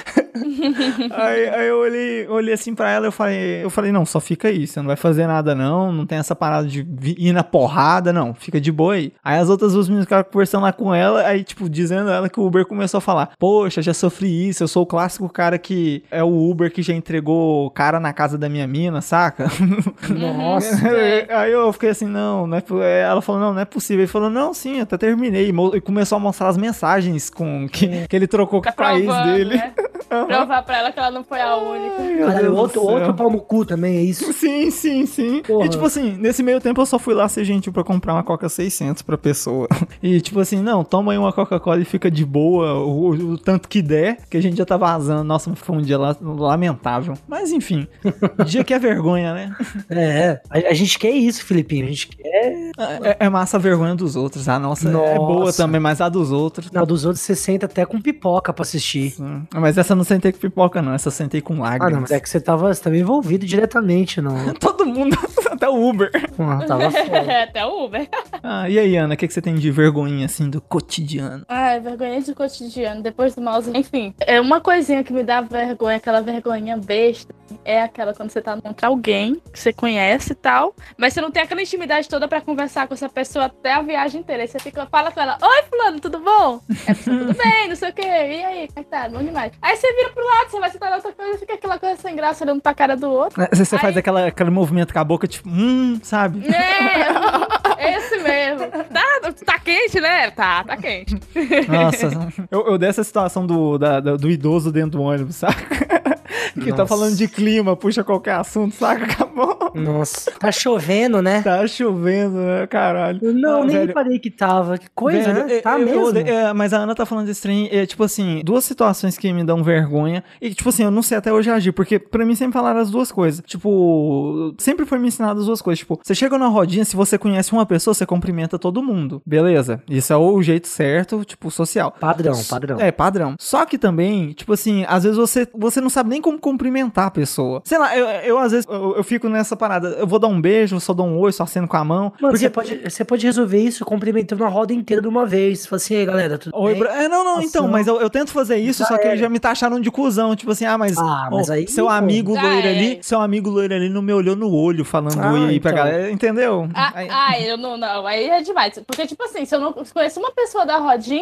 aí, aí eu olhei, olhei assim pra ela, eu falei, eu falei, não, só fica aí, você não vai fazer nada não, não tem essa parada de vi- ir na porrada, não, fica de boa aí. Aí as outras duas meninas ficaram conversando lá com ela, aí tipo, dizendo a ela que o Uber começou a falar, poxa, já sofri isso, eu sou o clássico cara que é o Uber que já entregou cara na casa da minha mina, saca? Nossa. Aí eu fiquei assim, não, não é, po- ela falou, não, não é possível. Ele falou, não, sim, eu até terminei. E mo- e começou a mostrar as mensagens com, que, que ele trocou com Tá o país provando, dele. né? Provar pra ela que ela não foi a única. Meu Caralho, Deus do outro, céu. outro pau no cu também, é isso? Sim, sim, sim. Porra. E tipo assim, nesse meio tempo eu só fui lá ser gentil pra comprar uma Coca seiscentos pra pessoa. E tipo assim, não, toma aí uma Coca-Cola e fica de boa, o, o tanto que der, que a gente já tá vazando. Nossa, foi um dia la- lamentável. Mas enfim, dia que é vergonha, né? É, a, a gente quer isso, Filipinho, a gente quer... É, é massa a vergonha dos outros. A nossa, é Nossa. boa também, mas a dos outros... Não, dos outros você senta até com pipoca pra assistir. Hum, Mas essa eu não sentei com pipoca, não. Essa eu sentei com Ah, lágrimas. não, mas é que você tava, você tava envolvido diretamente, não. Todo mundo, até o Uber. Ah, tava foda. Até o Uber. Ah, e aí, Ana, o que, que você tem de vergonhinha, assim, do cotidiano? Ai, vergonha de cotidiano, depois do mouse. Enfim, é uma coisinha que me dá vergonha, aquela vergonhinha besta, é aquela quando você tá contra alguém que você conhece e tal, mas você não tem aquela intimidade toda pra conversar com essa pessoa até a viagem inteira. Aí você fica, fala com ela, oi, fulano, tudo bom? É, tudo bem, não sei o quê. E aí, como é que tá? Bom demais. Aí você vira pro lado, você vai sentar na outra coisa, fica aquela coisa sem graça olhando pra cara do outro. Você, você Aí- faz aquela, aquele movimento com a boca, tipo, hum, sabe? É, esse mesmo. Tá, tá quente, né? Tá, tá quente. Nossa, eu, eu dessa situação do, da- da- do idoso dentro do ônibus, saca? Que tá Nossa. falando de clima, puxa qualquer assunto, saca? Acabou. Nossa, tá chovendo, né? Tá chovendo, né, caralho? Não, Ah, nem velho, reparei que tava. Que coisa, Velho, né? Tá eu- eu mesmo. odeio- é, mas a Ana tá falando desse trem, é, tipo assim, duas situações que me dão vergonha. E, tipo assim, eu não sei até hoje agir, porque pra mim sempre falaram as duas coisas. Tipo, sempre foi me ensinado as duas coisas. Tipo, você chega na rodinha, se você conhece uma pessoa, você cumprimenta todo mundo. Beleza. Isso é o jeito certo, tipo, social. Padrão, padrão. É, padrão. Só que também, tipo assim, às vezes você, você não sabe nem como cumprimentar a pessoa. Sei lá, eu, eu às vezes, eu, eu fico nessa parada. Eu vou dar um beijo, só dou um oi, só aceno com a mão. Mano, porque você, pode, você pode resolver isso cumprimentando a roda inteira de uma vez. Fala assim, ei, galera, tudo Oi, bem? bro... É, não, não, Nossa, então, não. mas eu, eu tento fazer isso, Já só que era. eles já me taxaram de cuzão, tipo assim, ah, mas, Ah, mas ó, aí, seu pô. amigo Já loiro é. ali, seu amigo loiro ali não me olhou no olho falando Ah, oi aí pra então. galera, entendeu? Ah, Aí- ah, eu não, não, aí é demais. Porque, tipo assim, se eu não conheço uma pessoa da rodinha,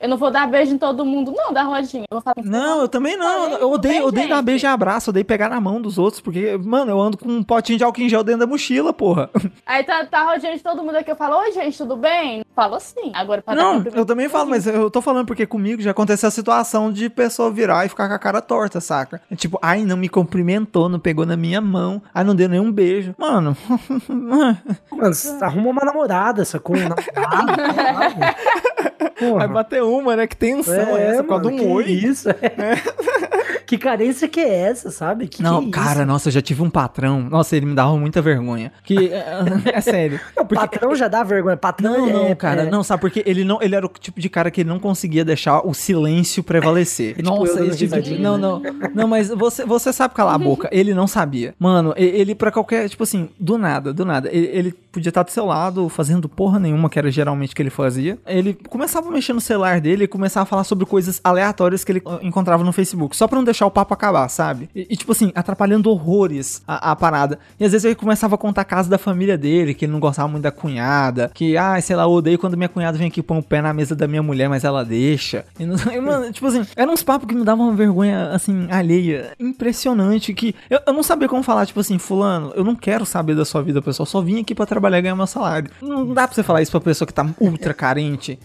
Eu não vou dar beijo em todo mundo, não, da rodinha. Eu vou falar, não, eu também não. Eu odeio, eu odeio dar beijo e abraço, eu odeio pegar na mão dos outros, porque, mano, eu ando com um potinho de álcool em gel dentro da mochila, porra. Aí tá, tá rodeando de todo mundo aqui, eu falo, oi, gente, tudo bem? Eu falo assim. Agora, pra não, eu também falo, mas eu tô falando porque comigo já aconteceu a situação de pessoa virar e ficar com a cara torta, saca? Tipo, ai, não me cumprimentou, não pegou na minha mão, ai, não deu nenhum beijo. Mano. Mano, arruma uma namorada, sacou? Uma namorada. Vai bater uma, né? Que tensão é, essa, por causa de um oi. Isso, é. É. Que carência que é essa, sabe? Que não, que é cara, isso? Nossa, eu já tive um patrão. Nossa, ele me dava muita vergonha. Que, é, é sério. O porque... patrão já dá vergonha. Patrão não, não, é, cara. É... Não, sabe? Porque ele, não, ele era o tipo de cara que ele não conseguia deixar o silêncio prevalecer. É, tipo, nossa, esse tipo de... Não, não. Não, mas você, você sabe calar a boca. Ele não sabia. Mano, ele pra qualquer... Tipo assim, do nada, do nada. Ele, ele podia estar do seu lado fazendo porra nenhuma, que era geralmente o que ele fazia. Ele começava a mexer no celular dele e começava a falar sobre coisas aleatórias que ele encontrava no Facebook. Só pra não deixar o papo acabar, sabe? E, e tipo assim, atrapalhando horrores a, a parada. E às vezes ele começava a contar a casa da família dele, que ele não gostava muito da cunhada, que, ah, sei lá, eu odeio quando minha cunhada vem aqui pôr o pé na mesa da minha mulher, mas ela deixa. E, não, e, mano, tipo assim, eram uns papos que me davam uma vergonha, assim, alheia, impressionante, que eu, eu não sabia como falar, tipo assim, fulano, eu não quero saber da sua vida, pessoal, só vim aqui pra trabalhar e ganhar meu salário. Não dá pra você falar isso pra pessoa que tá ultra carente.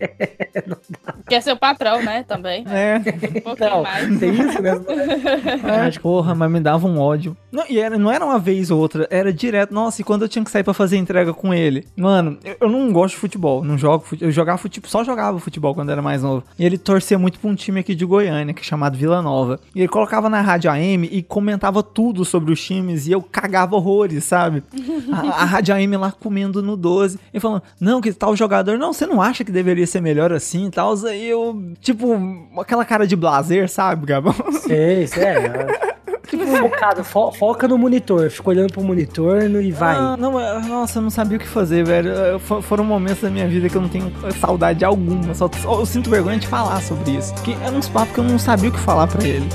Quer ser o patrão, né, também. É. Um pouquinho não, mais. Tem isso, né? É, porra, mas me dava um ódio. Não, e era, não era uma vez ou outra, era direto. Nossa, e quando eu tinha que sair pra fazer entrega com ele? Mano, eu, eu não gosto de futebol, não jogo futebol. Eu jogava futebol, só jogava futebol quando era mais novo. E ele torcia muito pra um time aqui de Goiânia, que é chamado Vila Nova. E ele colocava na rádio A M e comentava tudo sobre os times e eu cagava horrores, sabe? A, a rádio A M lá comendo no doze e falando, não, que tal jogador, não, você não acha que deveria ser melhor assim e tal? Aí eu, tipo, aquela cara de blazer, sabe, Gabão? Sei, sei, é. Tipo, focado, fo foca no monitor, fica olhando pro monitor e vai. Ah, não, nossa, eu não sabia o que fazer, velho. For, foram momentos da minha vida que eu não tenho saudade alguma. Só, eu sinto vergonha de falar sobre isso. Porque eram uns papos que eu não sabia o que falar pra ele.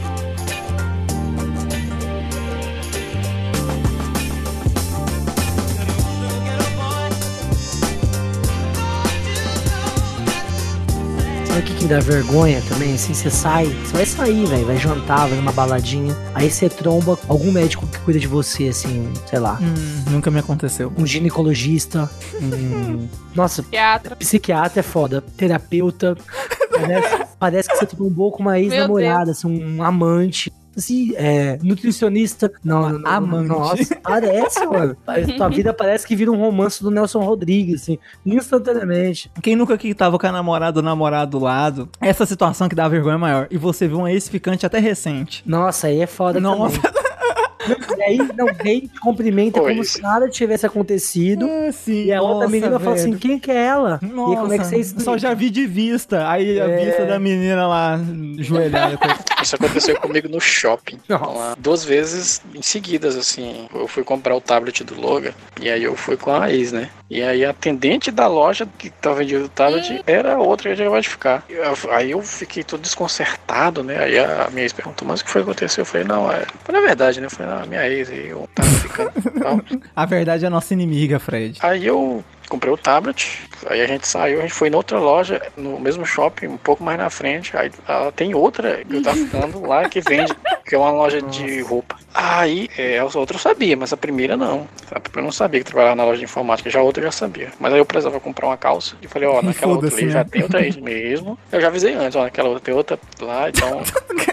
Sabe o que, que dá vergonha também? Assim, você sai, você vai sair, velho, vai jantar, vai numa baladinha, aí você tromba algum médico que cuida de você, assim, sei lá. Hum, nunca me aconteceu. Um ginecologista, um... Nossa, psiquiatra. Psiquiatra é foda, terapeuta, parece, parece que você trombou com uma ex-namorada, assim, um amante. Assim, é, nutricionista, não, não, amante. Nossa, parece, mano. Tua vida parece que vira um romance do Nelson Rodrigues, assim, instantaneamente. Quem nunca aqui tava com a namorada ou namorado do lado, essa situação que dá vergonha maior. E você viu uma ex-ficante até recente. Nossa, aí é foda Nossa. também. E aí não vem, te cumprimenta Pois. como se nada tivesse acontecido. Ah, sim, E a outra nossa, menina fala velho. assim, quem que é ela? Nossa, E aí, como é que você explica? só já vi de vista. Aí a É. vista da menina lá, joelhada. Isso aconteceu comigo no shopping. Nossa. Uma- duas vezes em seguidas, assim. Eu fui comprar o tablet do Logan. E aí eu fui com a ex, né? E aí a atendente da loja que tava vendendo o tablet era outra que a gente acabou de ficar. E eu- Aí eu fiquei todo desconcertado, né? Aí a minha ex perguntou, mas o que foi que aconteceu? Eu falei, não, é. Foi na verdade, né? Eu falei, não, a minha ex aí eu tava ficando. Tal. A verdade é a nossa inimiga, Fred. Aí eu comprei o tablet, aí a gente saiu, a gente foi em outra loja, no mesmo shopping, um pouco mais na frente, aí ela tem outra que eu tava ficando lá que vende, que é uma loja de roupa. Aí, é, a outra eu sabia, mas a primeira não. A primeira eu não sabia que trabalhava na loja de informática, já a outra eu já sabia. Mas aí eu precisava comprar uma calça, e falei, ó, naquela outra Foda-se, ali né? já tem outra aí mesmo. Eu já avisei antes, ó, naquela outra tem outra lá, então...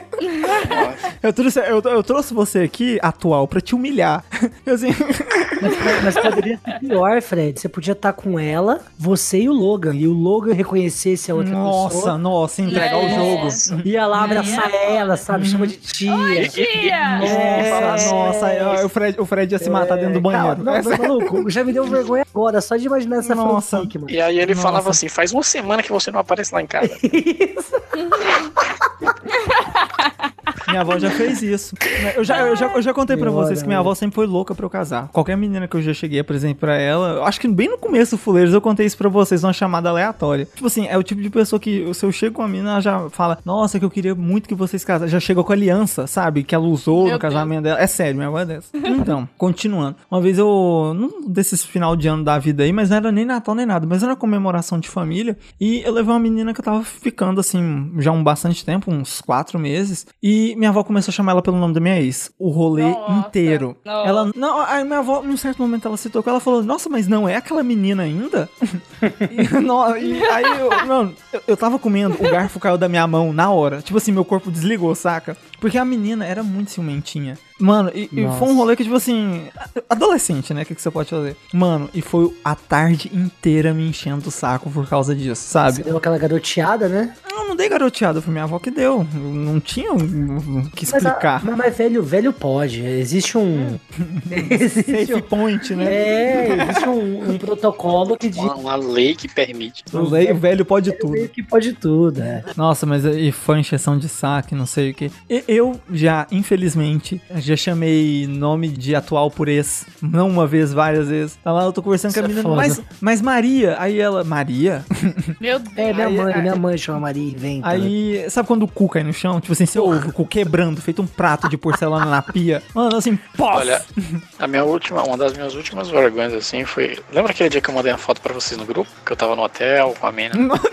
Eu trouxe, eu, eu trouxe você aqui, atual, pra te humilhar. Eu, assim, Mas, mas poderia ser pior, Fred. Você podia estar com ela, você e o Logan. E o Logan reconhecesse a outra nossa, pessoa. nossa, entregar o Nossa. jogo. Ia lá abraçar ela, sabe? Chama de tia. Tia! Nossa, nossa, aí, o Fred, o Fred ia se matar dentro do banheiro. Não, Essa- mas, maluco, já me deu vergonha agora, só de imaginar essa Nossa. fanfic, mano. E aí ele Nossa. falava assim, faz uma semana que você não aparece lá em casa. Isso. Minha avó já fez isso. Eu já, eu já, eu já contei pra vocês que minha avó sempre foi louca pra eu casar. Qualquer menina que eu já cheguei a apresentar pra ela, eu acho que bem no começo do Fuleiros eu contei isso pra vocês, uma chamada aleatória. Tipo assim, é o tipo de pessoa que se eu chego com a menina, ela já fala, nossa, que eu queria muito que vocês casassem. Já chegou com aliança, sabe? Que ela usou Meu no casamento Deus. dela. É sério, minha avó é dessa. Então, continuando. Uma vez eu, num desses final de ano da vida aí, mas não era nem Natal nem nada, mas era uma comemoração de família, e eu levei uma menina que eu tava ficando assim, já há um bastante tempo, uns quatro meses, e minha avó começou a chamar ela pelo nome da minha ex. O rolê nossa, inteiro. Nossa. Ela, não, aí minha avó, num certo momento, ela se tocou, ela falou, nossa, mas não é aquela menina ainda? e, no, e aí, eu, não, eu, eu tava comendo, o garfo caiu da minha mão na hora. Tipo assim, meu corpo desligou, saca? Porque a menina era muito ciumentinha. Mano, e, e foi um rolê que, tipo assim, adolescente, né? O que, que você pode fazer? Mano, e foi a tarde inteira me enchendo o saco por causa disso, sabe? Você deu aquela garoteada, né? Não, não dei garoteada, foi minha avó que deu. Não tinha o que explicar. Mas, mas velho, velho pode. Existe um... existe Safe um... point, né? É, existe um, um protocolo que diz... Uma, uma lei que permite. O lei, o velho pode tudo. O velho que pode tudo, é. Nossa, mas e foi encheção de saco, não sei o que. Eu já, infelizmente, já chamei nome de atual por ex. Não uma vez, várias vezes. Tá lá, eu tô conversando Isso com a menina. É mas, mas Maria, aí ela... Maria? Meu Deus. É, minha aí, mãe, aí, minha mãe chama Maria, inventa. Aí, sabe quando o cu cai no chão? Tipo assim, você ouve o cu quebrando, feito um prato de porcelana na pia. Mano, assim, pô! Olha, a minha última, uma das minhas últimas vergonhas, assim, foi... Lembra aquele dia que eu mandei uma foto pra vocês no grupo? Que eu tava no hotel com a mina?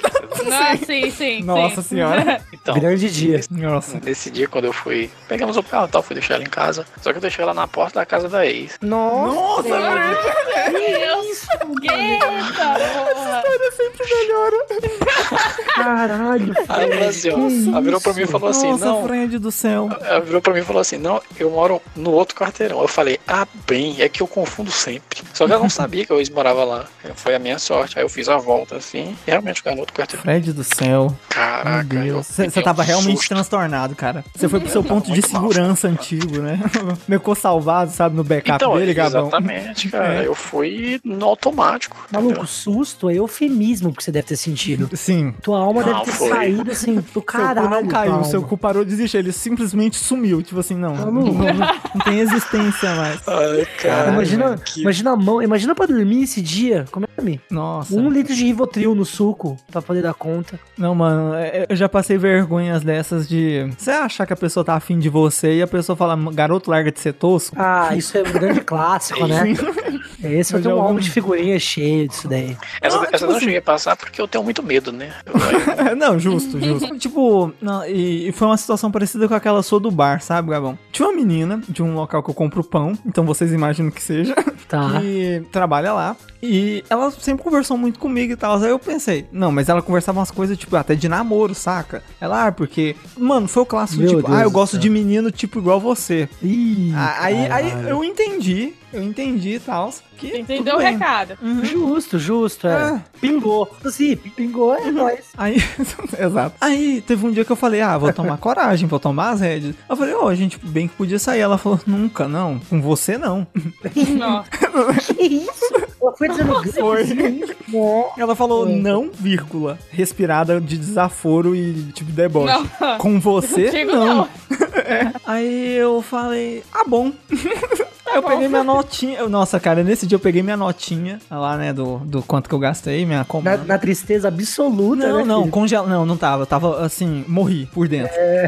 Não, sim, sim. Nossa sim. senhora. Então, grande dia. Nossa. Nesse dia, quando eu fui... Pegamos o carro e tal, fui deixar ela em casa. Só que eu deixei ela na porta da casa da ex. Nossa! Meu Deus! Eita, porra! Essa história sempre melhora. Caralho, Aí ela assim, ó, ela virou pra mim e falou assim, Nossa, não... Fred do céu. Ela virou pra mim e falou assim, não, eu moro no outro quarteirão. Eu falei, ah, bem, é que eu confundo sempre. Só que ela não sabia que eu ex-morava lá. Foi a minha sorte. Aí eu fiz a volta, assim, e realmente ficava no outro quarteirão. Fred do céu. Caraca. Você tava um realmente susto. transtornado, cara. Você foi pro seu ponto de segurança mal, antigo, né? Ficou salvado, sabe, no backup então, dele, Gabão. Exatamente, cara. É. Eu fui no automático. Maluco, entendeu? Susto é eufemismo que você deve ter sentido. Sim. Tua alma não, deve ter foi. saído, assim, do caralho. Seu cu não caiu, calma. seu cu parou de existir. Ele simplesmente sumiu. Tipo assim, não, não, não, não, não tem existência mais. Ai, cara. Imagina, que... imagina a mão, imagina pra dormir esse dia. Como é pra dormir? Nossa. Um litro de Rivotril no suco pra poder dar conta. Não, mano, eu já passei vergonhas dessas de... Você achar que a pessoa tá afim de você e a pessoa fala, garoto, larga de ser tosco? Ah, isso é um grande clássico, né? Esse eu tenho um álbum de figurinha cheio disso daí. Essa, ah, essa tipo não assim... cheguei a passar porque eu tenho muito medo, né? Eu... não, justo, justo. Tipo, não, e, e foi uma situação parecida com aquela sua do bar, sabe, Gabão? Tinha uma menina de um local que eu compro pão, então vocês imaginam que seja, tá. que trabalha lá. E ela sempre conversou muito comigo e tal. Aí eu pensei, não, mas ela conversava umas coisas, tipo, até de namoro, saca? Ela, ah, porque... Mano, foi o clássico, Meu tipo, Deus ah, eu gosto céu. de menino, tipo, igual você. Ih, aí, aí eu entendi, eu entendi e tal. Entendeu o recado. Uhum. Justo, justo, é. é. Pingou. Assim, pingou, é nóis. Aí, exato. Aí, teve um dia que eu falei, ah, vou tomar coragem, vou tomar as rédeas. Eu falei, ó, oh, a gente bem que podia sair. Ela falou, nunca, não. Com você, não. Nossa. Que isso? Ela foi dizendo Foi. Ela falou, não, vírgula. Respirada de desaforo e, tipo, deboche. Não. Com você, Digo não. não. É. Aí eu falei, ah, bom. Eu peguei minha notinha. Nossa, cara, nesse dia eu peguei minha notinha lá, né, do, do quanto que eu gastei, minha comanda. Na, na tristeza absoluta, não, né? Não, não, congela... Não, não tava. Eu tava, assim, morri por dentro. É...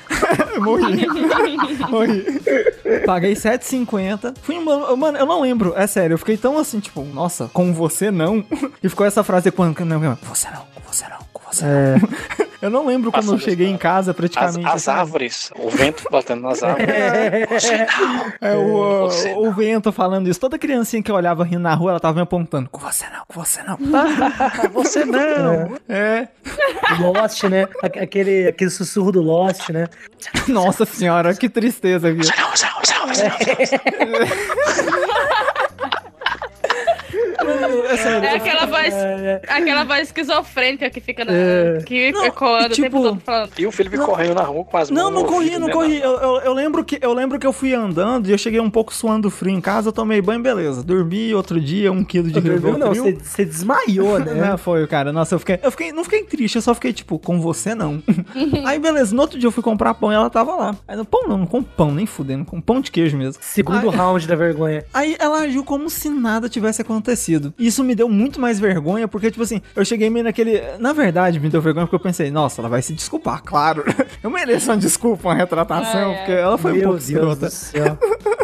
morri. morri. Paguei sete reais e cinquenta centavos. Fui embora. Mano, eu não lembro. É sério, eu fiquei tão assim, tipo, nossa, com você não. E ficou essa frase quando... Não, você não, com você não, com você é... não. Eu não lembro Passa quando eu cheguei em casa, praticamente. As, as árvores, o vento batendo nas árvores. É, você não. É o, você o não. vento falando isso. Toda criancinha que eu olhava rindo na rua, ela tava me apontando. Com você não, com você não. Você não. É. Lost, né? Aquele, aquele sussurro do Lost, né? Nossa senhora, que tristeza, viu? Você não, você não, você não, você não. é sério. É aquela voz, É, aquela voz esquizofrênica que fica na, É. que Não, ecoando e tipo- o tempo todo falando. E o Felipe correndo na rua com as mãos Não, não no corri, ouvido, não né, corri. na- Eu, eu, eu lembro que, eu lembro que eu fui andando e eu cheguei um pouco suando frio em casa, eu tomei banho, beleza. Dormi outro dia, um quilo de Dormiu, não, Rivotril. você, você desmaiou, né? Não, foi, cara. Nossa, eu fiquei, eu fiquei. Não fiquei triste, eu só fiquei, tipo, com você não. Aí, beleza, no outro dia eu fui comprar pão e ela tava lá. Aí, no pão não, não com pão, nem fudendo, com pão de queijo mesmo. Segundo Aí- round da vergonha. Aí ela agiu como se nada tivesse acontecido. Isso me deu muito mais vergonha, porque, tipo assim, eu cheguei meio naquele. Na verdade, me deu vergonha porque eu pensei, nossa, ela vai se desculpar, claro. Eu mereço uma desculpa, uma retratação, Ai, ai. porque ela foi um Meu pouco Deus escrota. do céu.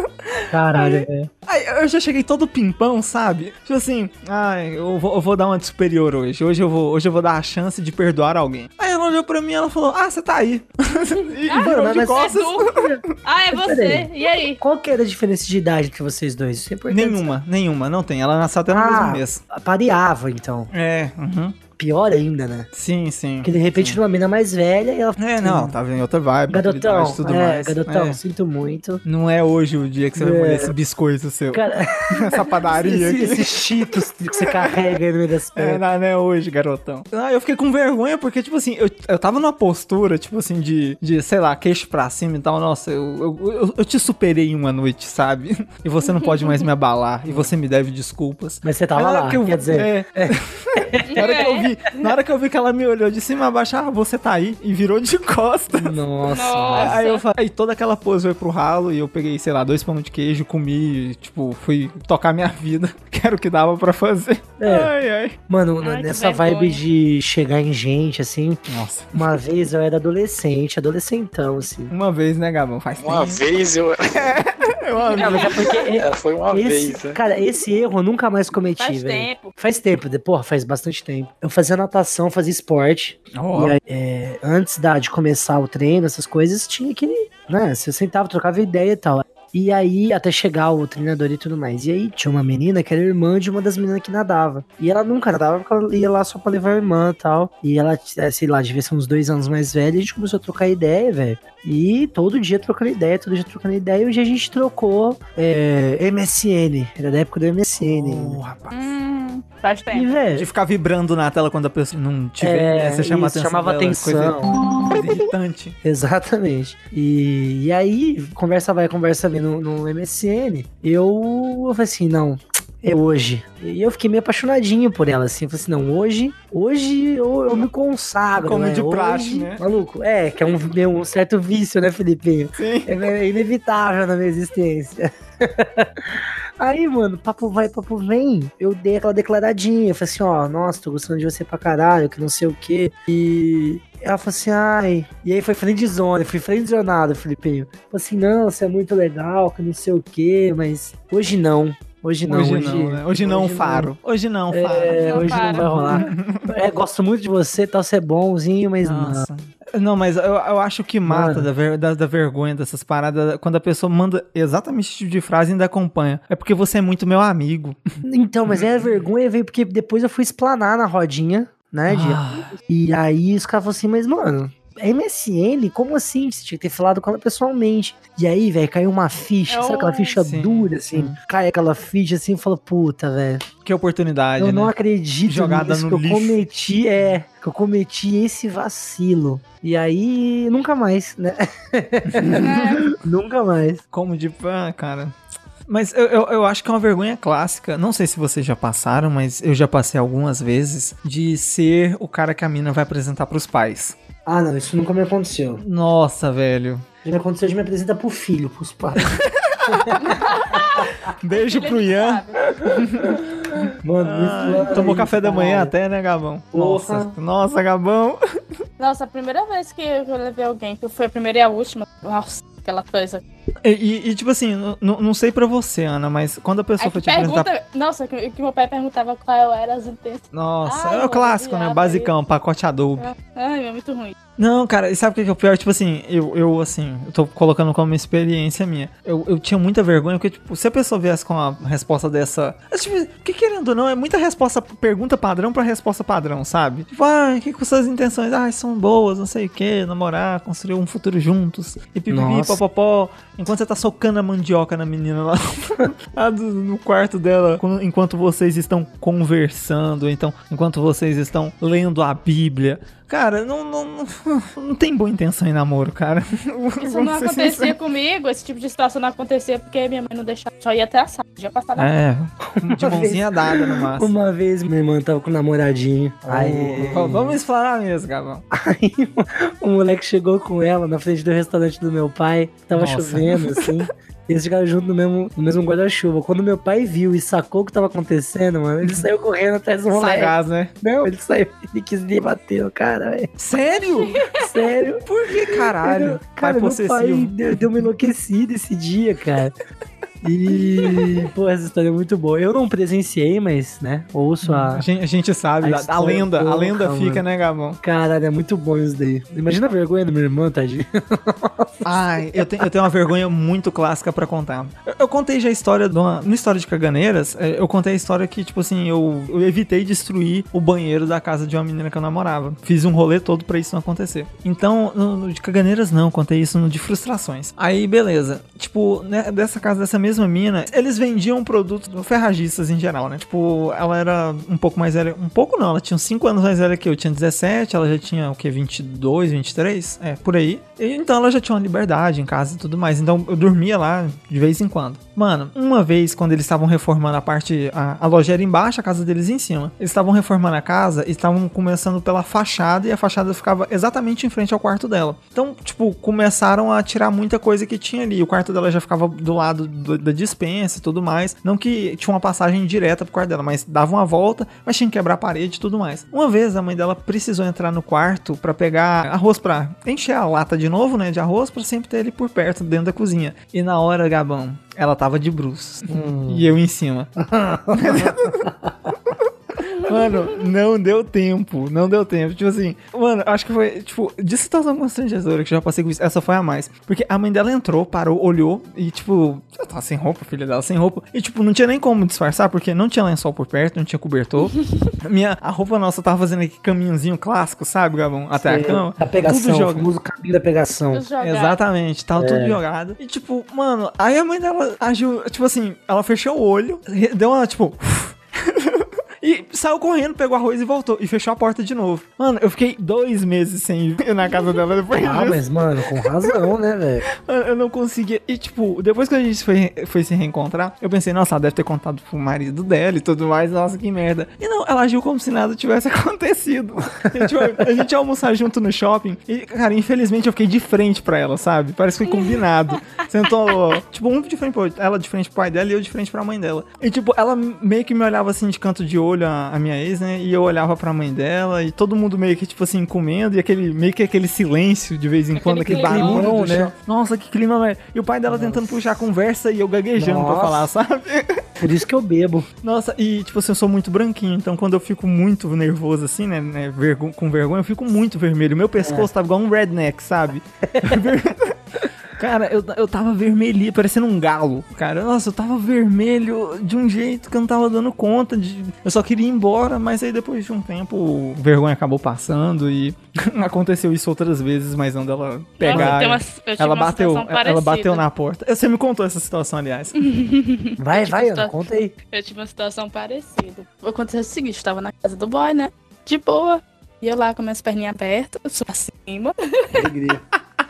Caralho, velho. Aí eu já cheguei todo pimpão, sabe? Tipo assim, ai, eu vou, eu vou dar uma de superior hoje. Hoje eu, vou, hoje eu vou dar a chance de perdoar alguém. Aí ela olhou pra mim e ela falou, ah, você tá aí. E Ah, virou mas- de mas- É costas. tu? Ah, é você. Peraí. E aí? Qual que era a diferença de idade entre vocês dois? Isso é importante. Nenhuma, nenhuma, não tem. Ela nasceu até no Ah, mesmo mês. pareava, então. É, uhum. Pior ainda, né? Sim, sim. Porque de repente numa mina mais velha e ela... É, não, tava em outra vibe. Gadotão, maturidade e tudo é, mais. gadotão, É. sinto muito. Não é hoje o dia que você vai É. molhar esse biscoito seu. Cara, Essa padaria esse, aqui. esses cheetos que você carrega aí no meio das É, pernas. não, não é hoje, garotão. Ah, eu fiquei com vergonha porque, tipo assim, eu, eu tava numa postura, tipo assim, de, de, sei lá, queixo pra cima e tal. Nossa, eu, eu, eu, eu te superei em uma noite, sabe? E você não pode mais me abalar. E você me deve desculpas. Mas você tava Na hora lá, que eu- quer dizer... é. Na hora que eu vi, na hora que eu vi que ela me olhou de cima a baixo, ah, você tá aí, e virou de costas. Nossa. Nossa. Aí eu falei, aí toda aquela pose foi pro ralo e eu peguei, sei lá, dois pão de queijo, comi, e, tipo, fui tocar minha vida, que era o que dava pra fazer. É. Ai, ai. Mano, Ai, que nessa vergonha. vibe de chegar em gente, assim... Nossa. Uma vez eu era adolescente, adolescentão, assim. Uma vez, né, Gabão? Faz Uma tempo. vez eu. Eu amo. Não, mas é porque... É, foi uma esse, vez, né? cara, esse erro eu nunca mais cometi, Faz velho. tempo. Faz tempo, de- porra, faz bastante tempo. Eu fazia natação, fazia esporte. Ó. E aí, é, antes da, de começar o treino, essas coisas, tinha aquele, né, você sentava, trocava ideia e tal. E aí, até chegar o treinador e tudo mais. E aí, tinha uma menina que era irmã de uma das meninas que nadava. E ela nunca nadava porque ela ia lá só pra levar a irmã e tal. E ela, é, sei lá, devia ser uns dois anos mais velha. E a gente começou a trocar ideia, velho. E todo dia trocando ideia, todo dia trocando ideia. E um dia a gente trocou é, M S N. Era da época do M S N. Oh, ainda. rapaz. Hum, faz E, tempo. De velho, ficar vibrando na tela quando a pessoa não te vê, é, né? Você chama isso, atenção chamava dela, atenção. Coisa, coisa irritante. Exatamente. E, e aí, conversa vai, conversa vem no, no M S N. Eu, eu falei assim, não, é hoje. E eu fiquei meio apaixonadinho por ela, assim. Eu falei assim, não, hoje, hoje eu, eu me consagro. Como né? de Hoje- praxe, né? Maluco, é, que é um, meio- um certo vício, né, Felipe? Sim. É inevitável na minha existência. Aí, mano, papo vai, papo vem. Eu dei aquela declaradinha. Eu falei assim, ó, nossa, tô gostando de você pra caralho, que não sei o quê. E ela falou assim, ai. E aí foi friendzone, fui friendzonado, Felipinho. Falei assim, não, você é muito legal, que não sei o quê, mas hoje não. Hoje não, Hoje, hoje, não, né? Hoje não, Faro. Hoje não, Faro. É, Não, hoje para. não vai rolar. É, gosto muito de você, tal, você é bonzinho, mas não. Nossa. Não, mas eu, eu acho que mata Mano. da, ver- da, da vergonha dessas paradas quando a pessoa manda exatamente esse tipo de frase e ainda acompanha. É porque você é muito meu amigo. Então, mas aí a vergonha veio porque depois eu fui explanar na rodinha, né, de Ah. E aí os caras falaram assim, mas mano, M S N? Como assim? Você tinha que ter falado com ela pessoalmente. E aí, velho, caiu uma ficha, sabe aquela ficha Sim, dura, assim? sim. Cai aquela ficha assim e fala, puta, velho, Que oportunidade, eu né? não acredito Jogada nisso, no que eu lixo. cometi, é, que eu cometi esse vacilo. E aí, nunca mais, né? Nunca mais. Como de... Ah, cara... Mas eu, eu, eu acho que é uma vergonha clássica. Não sei se vocês já passaram, mas eu já passei algumas vezes de ser o cara que a mina vai apresentar pros pais. Ah, não, isso nunca me aconteceu. Nossa, velho. Já me aconteceu de me apresentar pro filho, pros pais. Beijo pro Ian. Mano, Ai, isso- tomou café da manhã cara. até, né, Gabão? Porra. Nossa, nossa, Gabão. Nossa, a primeira vez que eu levei alguém, que foi a primeira e a última, nossa, aquela coisa. E, e- e, tipo assim, n- n- não sei pra você, Ana, mas quando a pessoa Aí foi que te apresentar... pergunta, nossa, que, que meu pai perguntava qual eram as intenções. Nossa, Ai, é o mano, clássico, né? viado, Basicão, pacote Adobe. Ai, é muito ruim. Não, cara, e sabe o que que é o pior? Tipo assim, eu, eu assim, eu tô colocando como experiência minha. Eu, eu tinha muita vergonha, porque, tipo, se a pessoa viesse com uma resposta dessa... é, Tipo, que querendo ou não, é muita resposta, pergunta padrão pra resposta padrão, sabe? Tipo, ah, o que com suas intenções? Ah, são boas, não sei o que, namorar, construir um futuro juntos, e pipipi, Nossa. popopó. enquanto você tá socando a mandioca na menina lá, lá do, no quarto dela, quando, enquanto vocês estão conversando, então, enquanto vocês estão lendo a Bíblia. Cara, não, não, não, não tem boa intenção em namoro, cara. Isso não acontecia comigo, esse tipo de situação não acontecia porque minha mãe não deixava, só ia até a sala, já passava. É, de mãozinha dada no máximo. Uma vez minha irmã tava com um namoradinho. Aí... Oh, vamos explorar mesmo, Gabão. Aí o moleque chegou com ela na frente do restaurante do meu pai, tava Nossa. chovendo, assim. Eles ficaram juntos no mesmo, no mesmo guarda-chuva. Quando meu pai viu e sacou o que tava acontecendo, mano, ele saiu correndo atrás do moleque. Sagaz, né? Não, ele saiu, ele quis me bater no cara, velho. Sério? Sério. Por que caralho? Cara, Pai meu possessivo. pai deu, deu uma enlouquecida esse dia, cara. E, pô, essa história é muito boa. Eu não presenciei, mas, né, ouço a... A gente, a gente sabe, A a, a história, lenda, porra, a lenda mano. fica, né, Gabão? Caralho, é muito bom isso daí. Imagina a vergonha da minha irmã, tadinho. Ai, eu tenho, eu tenho uma vergonha muito clássica pra contar. Eu, eu contei já a história, de uma, no História de Caganeiras, é, eu contei a história que, tipo assim, eu, eu evitei destruir o banheiro da casa de uma menina que eu namorava. Fiz um rolê todo pra isso não acontecer. Então, no, no de Caganeiras não, contei isso no de Frustrações. Aí, beleza. Tipo, né, dessa casa, dessa mesma mina, eles vendiam produtos ferragistas em geral, né? Tipo, ela era um pouco mais velha, um pouco não, ela tinha uns cinco anos mais velha que eu, eu tinha dezessete, ela já tinha, o que, vinte e dois, vinte e três? É, por aí. E, então ela já tinha uma liberdade em casa e tudo mais, então eu dormia lá de vez em quando. Mano, uma vez quando eles estavam reformando a parte, a, a loja era embaixo, a casa deles em cima. Eles estavam reformando a casa e estavam começando pela fachada e a fachada ficava exatamente em frente ao quarto dela. Então, tipo, começaram a tirar muita coisa que tinha ali. O quarto dela já ficava do lado do, da dispensa e tudo mais. Não que tinha uma passagem direta pro quarto dela, mas dava uma volta, mas tinha que quebrar a parede e tudo mais. Uma vez a mãe dela precisou entrar no quarto pra pegar arroz pra encher a lata de novo, né, de arroz, pra sempre ter ele por perto, dentro da cozinha. E na hora, Gabão, ela tava de bruços. Hum. E eu em cima. Mano, não deu tempo, não deu tempo. Tipo assim, mano, acho que foi, tipo, de situação constrangedora que eu já passei com isso, essa foi a mais. Porque a mãe dela entrou, parou, olhou e, tipo, ela tava sem roupa, filha dela, sem roupa. E, tipo, não tinha nem como disfarçar, porque não tinha lençol por perto, não tinha cobertor. Minha, a roupa nossa tava fazendo aquele caminhozinho clássico, sabe, Gabão? Até Sei, a cama. A pegação, tudo o jogado. famoso caminho da pegação. Exatamente, tava É. tudo jogado. E, tipo, mano, aí a mãe dela agiu, tipo assim, ela fechou o olho, deu uma, tipo... E saiu correndo, pegou arroz e voltou. E fechou a porta de novo. Mano, eu fiquei dois meses sem ir na casa dela depois Ah, disso. mas, mano, com razão, né, velho? Mano, eu não conseguia. E, tipo, depois que a gente foi, foi se reencontrar, eu pensei, nossa, ela deve ter contado pro marido dela e tudo mais. Nossa, que merda. E não, ela agiu como se nada tivesse acontecido. E, tipo, a gente ia almoçar junto no shopping. E, cara, infelizmente eu fiquei de frente pra ela, sabe? Parece que foi combinado. Sentou, tipo, um de frente pro outro. Ela de frente pro pai dela e eu de frente pra mãe dela. E, tipo, ela meio que me olhava assim de canto de olho, a, a minha ex, né? E eu olhava pra mãe dela e todo mundo meio que, tipo assim, comendo. E aquele, meio que aquele silêncio de vez em Aquele quando, aquele climão, barulho, né? né? Nossa, que clima, velho. E o pai dela Nossa. tentando puxar a conversa e eu gaguejando Nossa. pra falar, sabe? Por isso que eu bebo. Nossa, e tipo assim, eu sou muito branquinho, então quando eu fico muito nervoso assim, né, né vergo- com vergonha, eu fico muito vermelho. Meu pescoço É. tava igual um redneck, sabe? Cara, eu, eu tava vermelhinho, parecendo um galo, cara. Nossa, eu tava vermelho de um jeito que eu não tava dando conta de... Eu só queria ir embora, mas aí depois de um tempo, a vergonha acabou passando e aconteceu isso outras vezes, mas não dela pegar... Nossa, tem uma- eu tive ela uma bateu, situação ela parecida. bateu na porta. Você me contou essa situação, aliás. Vai, Tipo, vai, Ana, tá- conta aí. Eu tive uma situação parecida. Aconteceu o seguinte, eu tava na casa do boy, né? De boa. E eu lá com minhas perninhas abertas, pra cima. Alegria.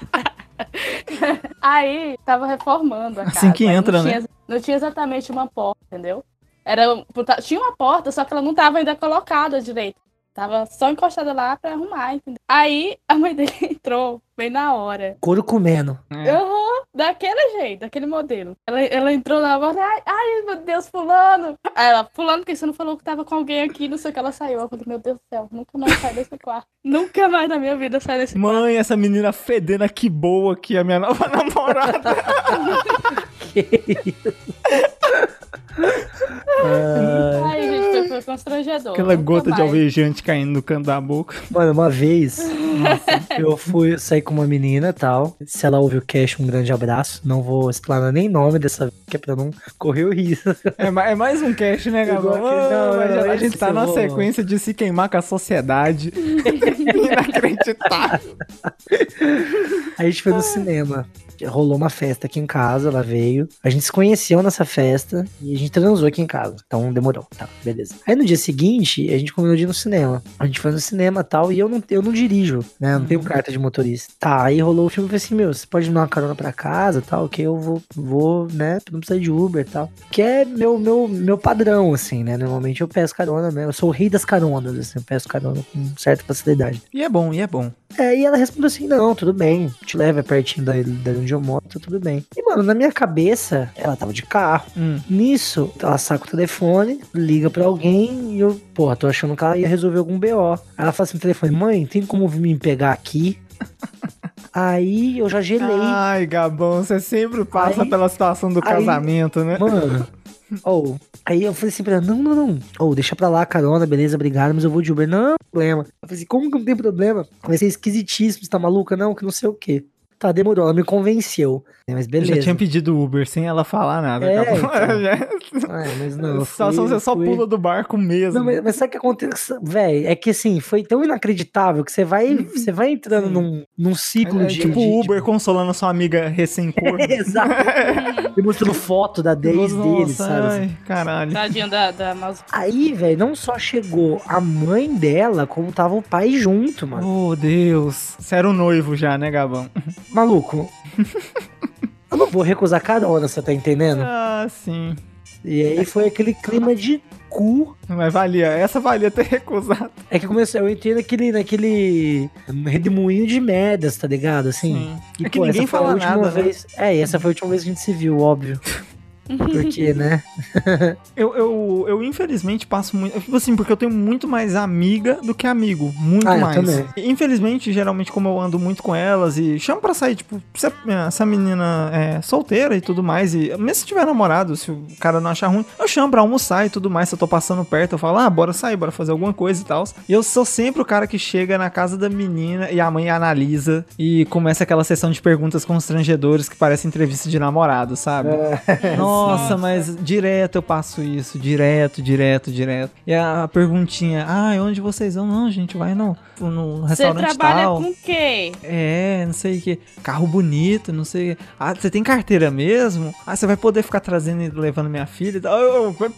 Aí, tava reformando a casa. Assim que Aí entra, não né? tinha, não tinha exatamente uma porta, entendeu? Era, tinha uma porta, só que ela não tava ainda colocada direito. Tava só encostada lá pra arrumar, entendeu? Aí, a mãe dele entrou bem na hora. Couro comendo. É. Aham, daquele jeito, daquele modelo. Ela, ela entrou na porta, ai, ai, meu Deus, fulano. Aí ela, fulano, porque você não falou que tava com alguém aqui, não sei o que, ela saiu. Eu falei, meu Deus do céu, nunca mais sai desse quarto. Nunca mais na minha vida sai desse quarto. Mãe, essa menina fedendo que boa aqui, a minha nova namorada. Ah, Ai, gente, foi, foi constrangedor. Aquela nunca gota de mais. alvejante caindo no canto da boca. mano, uma vez eu fui sair com uma menina e tal. Se ela ouve o cast, um grande abraço. Não vou explanar nem nome dessa vez, que é pra não correr o risco. É, ma- é mais um cast, né, Gabão? Igual aquele- não, Oh, mas não, a esse gente tá eu na vou- sequência de se queimar com a sociedade. Inacreditável. A gente foi no cinema. rolou uma festa aqui em casa, ela veio. A gente se conheceu nessa festa e a gente transou aqui em casa. Então demorou, tá, beleza. Aí no dia seguinte, a gente combinou de ir no cinema. A gente foi no cinema e tal, e eu não, eu não dirijo, né? Eu não tenho carta de motorista. Tá, aí rolou o filme e falei assim, meu, você pode me dar uma carona pra casa e tal, que eu vou, vou, né? Não precisa de Uber e tal. Que é meu, meu, meu padrão, assim, né? Normalmente eu peço carona, né? Eu sou o rei das caronas, assim, eu peço carona com certa facilidade. E é bom, e é bom. É, e ela respondeu assim, não, tudo bem, te leva pertinho da, da onde eu moro, tá tudo bem. E, mano, na minha cabeça, ela tava de carro. Hum. Nisso, ela saca o telefone, liga pra alguém e eu, porra, tô achando que ela ia resolver algum B O. Aí ela fala assim no telefone, mãe, tem como vir me pegar aqui? Aí eu já gelei. Ai, Gabão, você sempre passa Aí- pela situação do aí- casamento, né? Mano, ou aí eu falei assim pra ela, não, não, não. Ou deixa pra lá a carona, beleza, obrigado, mas eu vou de Uber. Não, problema. Eu falei assim, como que não tem problema? Vai ser esquisitíssimo, você tá maluca? Não, que não sei o quê. Tá, demorou, ela me convenceu. Mas Eu beleza. já tinha pedido Uber sem ela falar nada. É, Gabão. então. Já- Ah, mas não, eu A situação fui, você só fui. pula do barco mesmo. Não, mas, mas sabe o que acontece? Véi, é que assim, foi tão inacreditável que você vai, você vai entrando Sim. num, num ciclo É de. tipo de- Uber consolando a sua amiga recém-corno. Exato. E mostrando foto da ex Nossa, dele, sabe? assim. ai, caralho. Tadinho da, da mouse. Aí, velho, não só chegou a mãe dela, como tava o pai junto, mano. Oh, Deus. Você era o noivo já, né, Gabão? Maluco. Eu não vou recusar carona, você tá entendendo? Ah, sim. E aí foi aquele clima de cu. Mas valia, essa valia ter recusado. É que começou, eu entrei naquele, naquele redemoinho de merdas, tá ligado? Assim. Sim. E, É que pô, ninguém essa foi a fala última nada, né? vez. É, e essa foi a última vez que a gente se viu, óbvio. Porque, né? Eu, eu, eu infelizmente passo muito. Tipo assim, porque eu tenho muito mais amiga do que amigo. Muito Ah, eu mais. também. Infelizmente, geralmente, como eu ando muito com elas e chamo pra sair, tipo, se a- essa menina é solteira e tudo mais, e mesmo se tiver namorado, se o cara não achar ruim, eu chamo pra almoçar e tudo mais. Se eu tô passando perto, eu falo, ah, bora sair, bora fazer alguma coisa e tal. E eu sou sempre o cara que chega na casa da menina e a mãe analisa e começa aquela sessão de perguntas constrangedoras que parece entrevista de namorado, sabe? Nossa, mas direto eu passo isso, direto, direto, direto. E a perguntinha, ah, onde vocês vão? Não, gente, vai no, no Você restaurante trabalha tal. com o quê? É, não sei o que. Carro bonito, não sei. Ah, você tem carteira mesmo? Ah, você vai poder ficar trazendo e levando minha filha e tal. Eu, eu,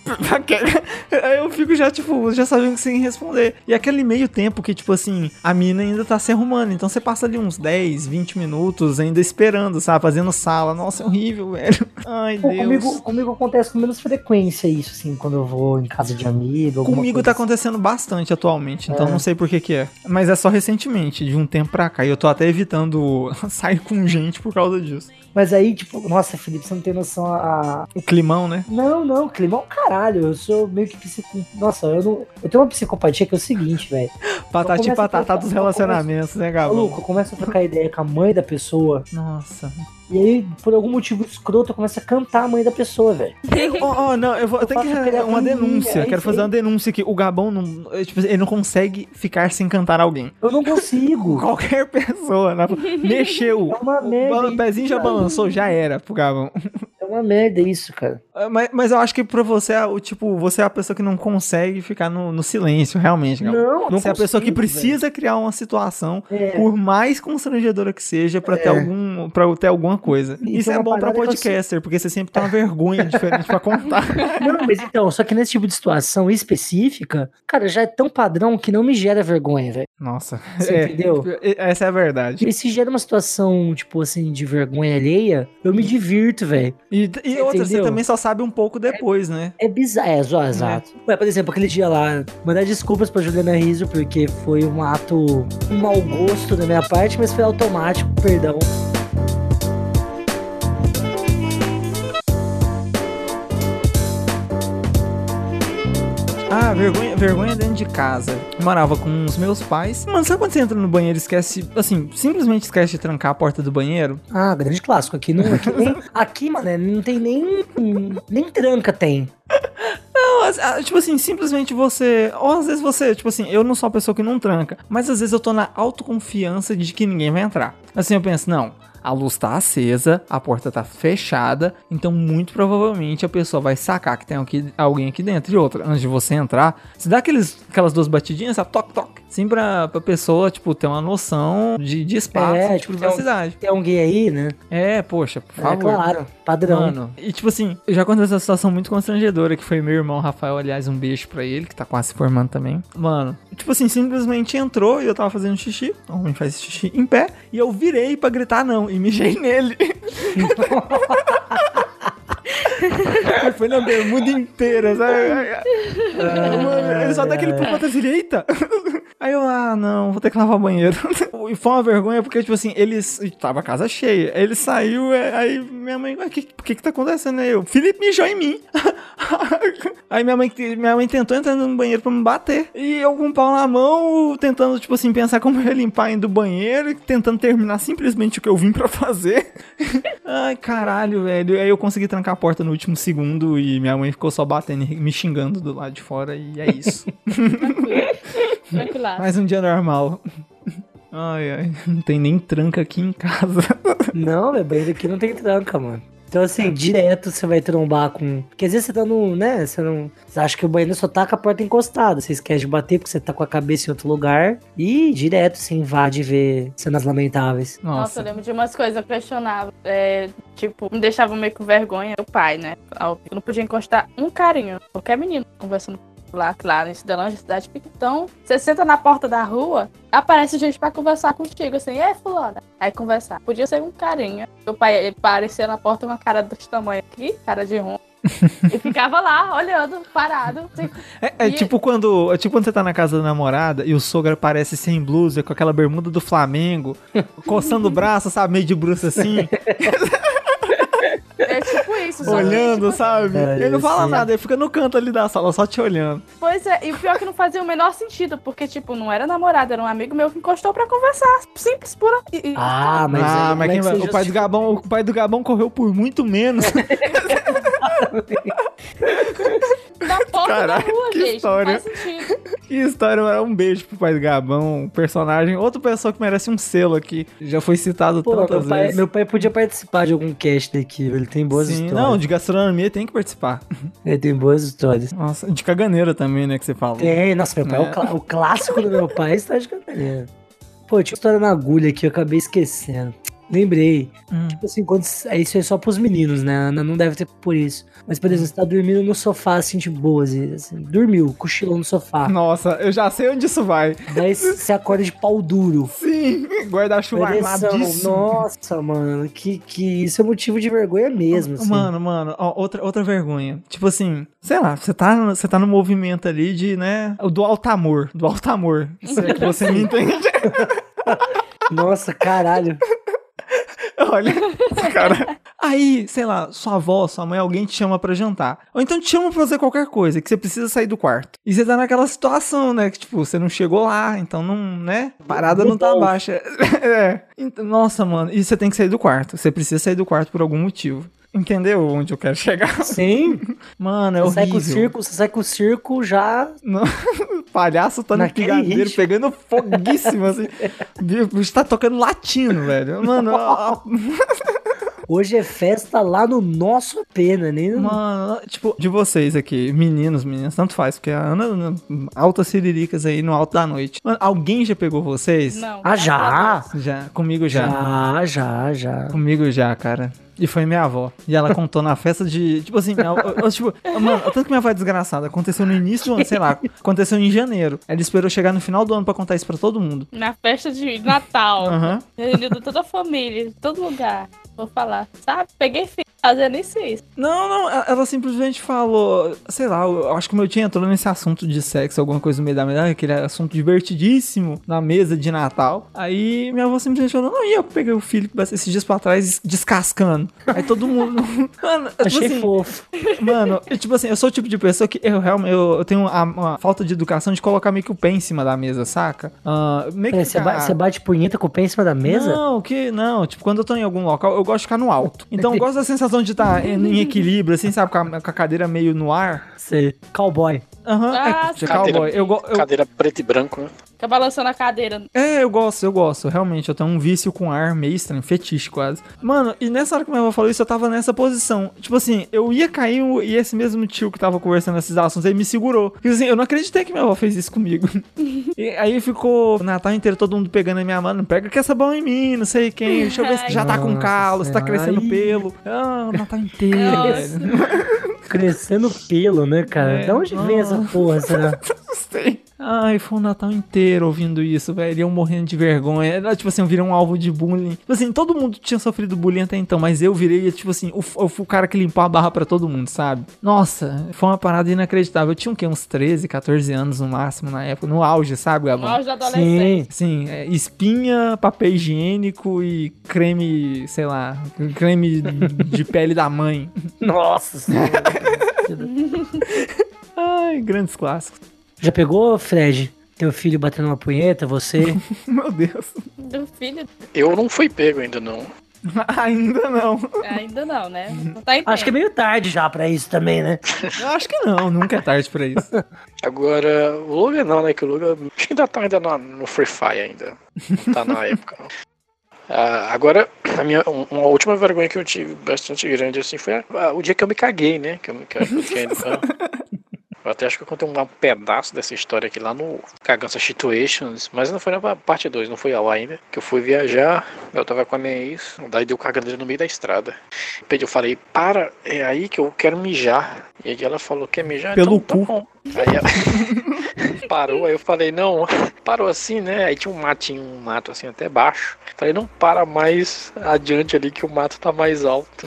aí eu fico já, tipo, já sabendo que sem responder. E aquele meio tempo que, tipo assim, a mina ainda tá se arrumando. Então você passa ali uns dez, vinte minutos ainda esperando, sabe? Fazendo sala. Nossa, é horrível, velho. Ai, Pô, Deus. comigo, comigo acontece com menos frequência isso, assim, quando eu vou em casa de amigo. alguma Comigo coisa tá assim. acontecendo bastante atualmente, então É. não sei por que que é. Mas é só recentemente, de um tempo pra cá. E eu tô até evitando sair com gente por causa disso. Mas aí, tipo, nossa, Felipe, você não tem noção a. O climão, né? Não, não, climão, caralho. Eu sou meio que psico. Nossa, eu não. Eu tenho uma psicopatia que é o seguinte, velho. Patati e começo a patata trocar- dos eu relacionamentos, né, Gabo? Maluco, eu começo a trocar ideia com a mãe da pessoa. Nossa. E aí, por algum motivo escroto, eu começo a cantar a mãe da pessoa, velho. Ó, ó, não, eu vou. Eu, Eu tenho que. faço aquele Uma agonia, denúncia. é Quero isso fazer aí. uma denúncia aqui. O Gabão não. é, Tipo, ele não consegue ficar sem cantar alguém. Eu não consigo. Qualquer pessoa, né? Mexeu. É uma O merda ba- isso, pezinho já cara. balançou, já era pro Gabão. É uma merda isso, cara. Ah, Mas, mas eu acho que pra você, é o tipo, você é a pessoa que não consegue ficar no, no silêncio, realmente, Gabão. Não, não Você é a pessoa que consigo, precisa criar uma situação, É. por mais constrangedora que seja, pra ter É. algum, para ter alguma coisa. Isso Isso é é uma bom pra parada que eu podcaster, porque você sempre tem uma vergonha diferente pra contar. Não, mas então, só que nesse tipo de situação específica, cara, já é tão padrão que não me gera vergonha, velho. Nossa, Você é, entendeu? essa é a verdade. E se gera uma situação, tipo assim, de vergonha alheia, eu me divirto, velho. E, e outra, você entendeu? também só sabe um pouco depois, né? É bizarro, é, só, exato. Ué, por exemplo, aquele dia lá, mandar desculpas pra Juliana Rizzo, porque foi um ato, um mau gosto da minha parte, mas foi automático, perdão. Ah, vergonha, vergonha dentro de casa. Eu morava com os meus pais. Mano, sabe quando você entra no banheiro e esquece, assim, simplesmente esquece de trancar a porta do banheiro? Ah, grande clássico. Aqui, não, aqui, nem, aqui mano, não tem nem, nem tranca tem. Não, as- ah, tipo assim, simplesmente você... Ou às vezes você, tipo assim, eu não sou uma pessoa que não tranca, mas às vezes eu tô na autoconfiança de que ninguém vai entrar. Assim, eu penso, não... a luz tá acesa, a porta tá fechada, então muito provavelmente a pessoa vai sacar que tem aqui, alguém aqui dentro. E outra, antes de você entrar, você dá aqueles, aquelas duas batidinhas, sabe? Toque, toque. Assim pra, pra pessoa, tipo, ter uma noção de, de espaço, É, de tipo, privacidade. Tem alguém aí, né? É, poxa, por É, favor. claro, padrão. Mano, e tipo assim, já aconteceu uma situação muito constrangedora, que foi meu irmão Rafael, aliás, um beijo pra ele, que tá quase se formando também. Mano, tipo assim, simplesmente entrou e eu tava fazendo xixi, o homem faz xixi em pé, e eu virei pra gritar não, e mijei nele. Foi na bermuda inteira, sabe? Mano, ele só dá aquele pulo pra trás, ele, eita! Aí eu, ah, não, vou ter que lavar o banheiro. E foi uma vergonha, porque, tipo assim, eles... Tava a casa cheia. Ele saiu, aí minha mãe... O que, que que tá acontecendo aí? Eu, Felipe mijou em mim. Aí minha mãe, minha mãe tentou entrar no banheiro pra me bater. E eu com o pau na mão, tentando, tipo assim, pensar como eu ia limpar indo do banheiro. E tentando terminar simplesmente o que eu vim pra fazer. Ai, caralho, velho. Aí eu consegui trancar a porta no último segundo e minha mãe ficou só batendo e me xingando do lado de fora. E é isso. Tranquilo. Mais um dia normal. Ai, ai, não tem nem tranca aqui em casa. Não, meu banheiro aqui não tem tranca, mano. Então, assim, direto você vai trombar com... Porque às vezes você tá no, né, você não... Você acha que o banheiro só tá com a porta encostada. Você esquece de bater porque você tá com a cabeça em outro lugar. E direto você invade e vê cenas lamentáveis. Nossa, Nossa. eu lembro de umas coisas questionáveis. É, tipo, me deixava meio com vergonha. O pai, né? Eu não podia encostar um carinho. Qualquer menino conversando lá, claro, em Cidelândia, cidade pequena. Então, você senta na porta da rua, aparece gente pra conversar contigo, assim, é fulana. Aí conversar. Podia ser um carinho. Meu pai aparecia na porta com uma cara desse tamanho aqui, cara de rom. E ficava lá, olhando, parado. Assim. É, é E- tipo quando, é tipo quando você tá na casa da namorada e o sogro aparece sem blusa, com aquela bermuda do Flamengo, coçando o braço, sabe, meio de bruxa assim, É tipo isso. só que, olhando, tipo, sabe? É, Ele não fala sim. nada, ele fica no canto ali da sala, só te olhando. Pois é, e o pior é que não fazia o menor sentido, porque, tipo, não era namorado, era um amigo meu que encostou pra conversar. Simples, pura. E, e- Ah, mas, ah, aí, mas como é quem que vai? você O pai do justifica? Gabão, o pai do Gabão correu por muito menos. na porta Caralho, da rua, que gente. história. Não faz sentido. Que história, mano. Um beijo pro pai do Gabão, um personagem, outra pessoa que merece um selo aqui. Já foi citado Pô, meu tantas pai, vezes. meu pai podia participar de algum cast daqui, ele tem boas Sim, histórias. não, de gastronomia tem que participar. Ele tem boas histórias. Nossa, de caganeira também, né, que você falou. Tem, nossa, meu pai é, É. o, clá- o clássico do meu pai é história de cantareira. Pô, tinha uma história na agulha aqui, eu acabei esquecendo. Lembrei. Hum. Tipo assim, quando, é, isso é só pros meninos, né? Ana não deve ter por isso. Mas, por exemplo, você tá dormindo no sofá, assim, de boas. e, Assim, dormiu, cochilou no sofá. Nossa, eu já sei onde isso vai. Daí você acorda de pau duro. Sim, guarda-chuva Pressão. armadíssimo. Nossa, mano, que, que isso é motivo de vergonha mesmo, assim. Mano, mano, ó, outra, outra vergonha. Tipo assim, sei lá, você tá, no- você tá no movimento ali de, né, o do alto amor, do alto amor. Se é que você me entende. Nossa, caralho. Olha, cara. Aí, sei lá, sua avó, sua mãe, alguém te chama pra jantar. Ou então te chama pra fazer qualquer coisa, que você precisa sair do quarto. E você tá naquela situação, né? Que, tipo, você não chegou lá, então não, né? Parada não tá Mudou. baixa. É. Então, nossa, mano. E você tem que sair do quarto. Você precisa sair do quarto por algum motivo. Entendeu onde eu quero chegar? Sim, Mano, é você sai com o horrível. circo, você sai com o circo já. Não. Palhaço tá no Naquele pigadeiro, ritmo. pegando foguíssimo, assim. O bicho tá tocando latino, velho. Mano, ó, ó, Hoje é festa lá no nosso A P, né? Nem no... mano, tipo, de vocês aqui, meninos, meninas, tanto faz, porque a Ana, altas siriricas aí no alto da noite. Mano, alguém já pegou vocês? Não. Ah, já? Já, comigo já. Já, já, já. Comigo já, cara. E foi minha avó. E ela contou na festa de. Tipo assim, eu, eu, tipo, mano, tanto que minha avó é desgraçada. Aconteceu no início do ano, sei lá. Aconteceu em janeiro. Ela esperou chegar no final do ano pra contar isso pra todo mundo. Na festa de Natal. Aham. Reunido toda a família, de todo lugar. Vou falar, sabe? Peguei filho fazendo isso e isso. Não, não, ela- ela simplesmente falou, sei lá, eu eu acho que o meu tio entrou nesse assunto de sexo, alguma coisa no meio da mesa, aquele assunto divertidíssimo na mesa de Natal. Aí minha avó simplesmente falou, não, e eu peguei o filho esses dias pra trás descascando. Aí todo mundo. Mano, tipo Achei assim, fofo. mano, eu, tipo assim, eu sou o tipo de pessoa que eu realmente eu, eu tenho a- uma falta de educação de colocar meio que o pé em cima da mesa, saca? Ah, meio que É, você, ficar- ba- você bate punheta com o pé em cima da mesa? Não, que não. Tipo, quando eu tô em algum local, eu gosto de ficar no alto. Então eu gosto da sensação de estar em, em equilíbrio, assim, sabe? Com a, com a cadeira meio no ar. Você, cowboy. Aham, Ah, é, de sim. cowboy. Eu, go- eu, Cadeira preto e branco, né? Fica balançando a cadeira. É, eu gosto, eu gosto. Realmente, eu tenho um vício com ar meio estranho, fetiche quase. Mano, e nessa hora que minha avó falou isso, eu tava nessa posição. Tipo assim, eu ia cair e esse mesmo tio que tava conversando esses assuntos aí me segurou. Porque assim, eu não acreditei que minha avó fez isso comigo. E aí ficou o Natal inteiro todo mundo pegando a minha mão. Não pega que essa bola em mim, não sei quem. Deixa eu ver se já tá com calo, se tá crescendo Ai. pelo. Ah, o Natal inteiro, velho. Crescendo pelo, né, cara? É, De onde vem essa porra, será? Não sei. Ai, foi um Natal inteiro ouvindo isso, velho. Eu morrendo de vergonha. Era, tipo assim, eu virei um alvo de bullying. Tipo assim, todo mundo tinha sofrido bullying até então, mas eu virei, tipo assim, o, eu fui o cara que limpou a barra pra todo mundo, sabe? Nossa, foi uma parada inacreditável. Eu tinha o quê? Uns treze, catorze anos no máximo na época, no auge, sabe, Gabão? No auge da adolescência. Sim, é, espinha, papel higiênico e creme, sei lá, creme de pele da mãe. Nossa senhora. Ai, grandes clássicos. Já pegou, Fred? Teu filho batendo uma punheta, você? Meu Deus. Do filho, Eu não fui pego ainda, não. Ainda não. ainda não, né? Não tá em Acho que é tempo. meio tarde já pra isso também, né? Eu acho que não, nunca é tarde pra isso. Agora, o Logan não, né? Que o Logan acho que ainda tá ainda no, no Free Fire ainda. Não tá na época, não. Ah, agora, a minha, um- uma última vergonha que eu tive bastante grande, assim, foi a- a- o dia que eu me caguei, né? Que eu me caguei. Que eu tinha ido pra- Eu até acho que eu contei um, um pedaço dessa história aqui lá no Cagança Situations, mas não foi na parte dois, não foi ao ainda. Que eu fui viajar, eu tava com a minha ex, daí deu caganeira no meio da estrada. Eu falei, para, é aí que eu quero mijar. E aí ela falou, quer mijar? Pelo então, cu. tá bom. Aí ela parou, aí eu falei, não, parou assim, né? Aí tinha um matinho, um mato assim até baixo. Falei, não para mais adiante ali que o mato tá mais alto.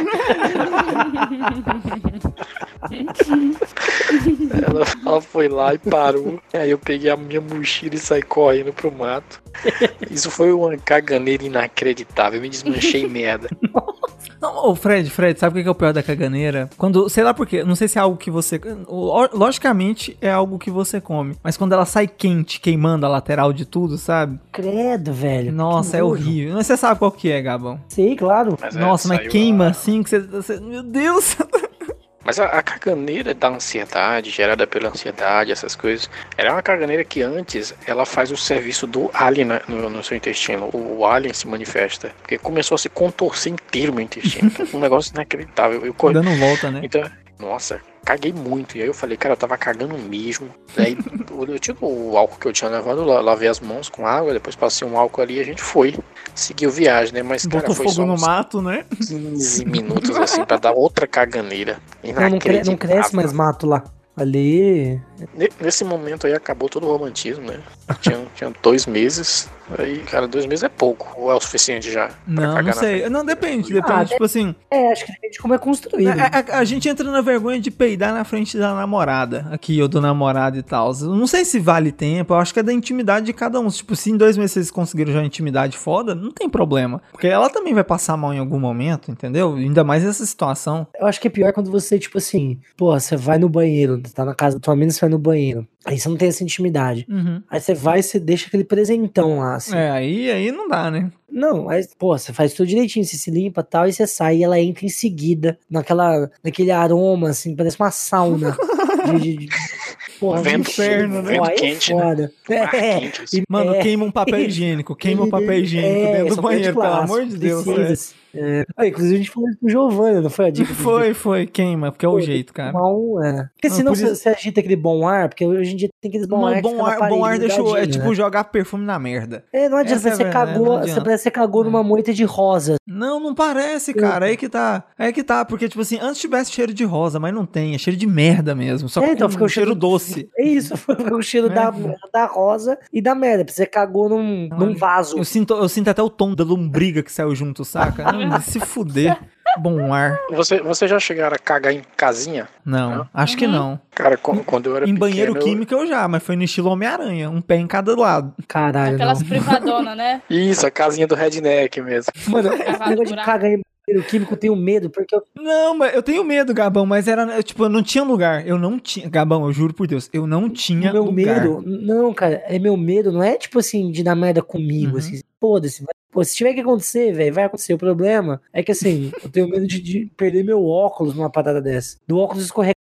Ela, ela foi lá e parou. Aí eu peguei a minha mochila e saí correndo pro mato. Isso foi uma caganeira inacreditável. Eu me desmanchei merda. Não, ô Fred, Fred, sabe o que que é o pior da caganeira? Quando, sei lá por quê, não sei se é algo que você... lo- Logicamente é algo que você come, mas quando ela sai quente, queimando a lateral de tudo, sabe? Credo, velho. Nossa, Que é nojo. horrível. Mas você sabe qual que é, Gabão? Sei, claro. Mas é, Nossa, mas saiu queima a- assim que você, você... Meu Deus! Mas a, a caganeira da ansiedade, gerada pela ansiedade, essas coisas, ela é uma caganeira que antes ela faz o serviço do alien na- no, no seu intestino. O, o alien se manifesta. Porque começou a se contorcer inteiro meu intestino. Um negócio inacreditável. Eu corri. Dando volta, né? Então, nossa, caguei muito. E aí eu falei, cara, eu tava cagando mesmo. Daí eu, eu tinha o álcool que eu tinha levado, la- lavei as mãos com água, depois passei um álcool ali e a gente foi. Seguiu viagem, né? Mas, cara, Botou foi fogo só no uns mato, né? quinze minutos assim pra dar outra caganeira. Não, não, cre- não cresce mais mato lá. Ali. Ne- Nesse momento aí acabou todo o romantismo, né? Tinha, tinha dois meses. Aí, cara, dois meses é pouco. Ou é o suficiente já? pra Não, cagar não na sei. frente? Não, depende, depende. Ah, tipo assim, É, acho que depende de como é construído. a, a- a gente entra na vergonha de peidar na frente da namorada aqui, ou do namorado e tal. Eu não sei se vale tempo, eu acho que é da intimidade de cada um. Tipo, se em dois meses vocês conseguiram já intimidade foda, não tem problema. Porque ela também vai passar mal em algum momento, entendeu? Ainda mais nessa situação. Eu acho que é pior quando você, tipo assim, pô, você vai no banheiro, tá na casa da tua amiga, você vai no banheiro. Aí você não tem essa intimidade. Uhum. Aí você vai e você deixa aquele presentão lá, assim. É, aí, aí não dá, né? Não, aí, pô, você faz tudo direitinho, você se limpa e tal, e você sai e ela entra em seguida, naquela, naquele aroma, assim, parece uma sauna. de, de, de, porra, Vento de inferno, né? Pô, aí é Quente, né? foda. Ar É, quente, assim. e- Mano, é, queima um papel higiênico, queima um papel higiênico é, dentro do essa foi de banheiro, pelo clássico, amor de Deus. precisa. É. Ah, inclusive a gente falou isso pro Giovanni, não foi a É. dica? Foi, foi, queima, porque é o Pô, jeito, cara. Mal, é. Porque Não, senão por você, isso- você agita aquele bom ar, porque hoje em dia tem aqueles bom Não, ar que bom fica na ar, parede, bom ar deixa, o- é grudadinho, tipo né? jogar perfume na merda. É, não adianta, Essa é a você verdade, cagou, não você adianta. parece que você cagou numa moita de rosa. Não, não parece, cara. Aí que tá. Aí que tá, porque, tipo assim, antes tivesse cheiro de rosa, mas não tem. É cheiro de merda mesmo. Só É, que então com fica o cheiro cheiro- doce. É isso, foi o cheiro É. da, da rosa e da merda, porque você cagou num, num vaso. Eu sinto, eu sinto até o tom da lombriga que saiu junto, saca? Não, se fuder. Bom ar. Você, você já chegaram a cagar em casinha? Não, acho que não. Cara, quando, quando eu era Em pequeno... banheiro eu- químico eu já, mas foi no estilo Homem-Aranha. Um pé em cada lado. Caralho, Aquelas não. privadonas, né? Isso, a casinha do redneck mesmo. Mano, esse Cavalo negócio de buraco. cagar em banheiro químico eu tenho medo, porque eu... Não, mas eu tenho medo, Gabão, mas era, eu, tipo, eu não tinha lugar. Eu não tinha, Gabão, eu juro por Deus, eu não tinha meu lugar. medo, não, cara, é meu medo, não é tipo assim, de dar merda comigo, Uhum. assim, foda-se, vai- pô, se tiver que acontecer, velho, vai acontecer. O problema é que, assim, eu tenho medo de, de perder meu óculos numa parada dessa. Do óculos escorregar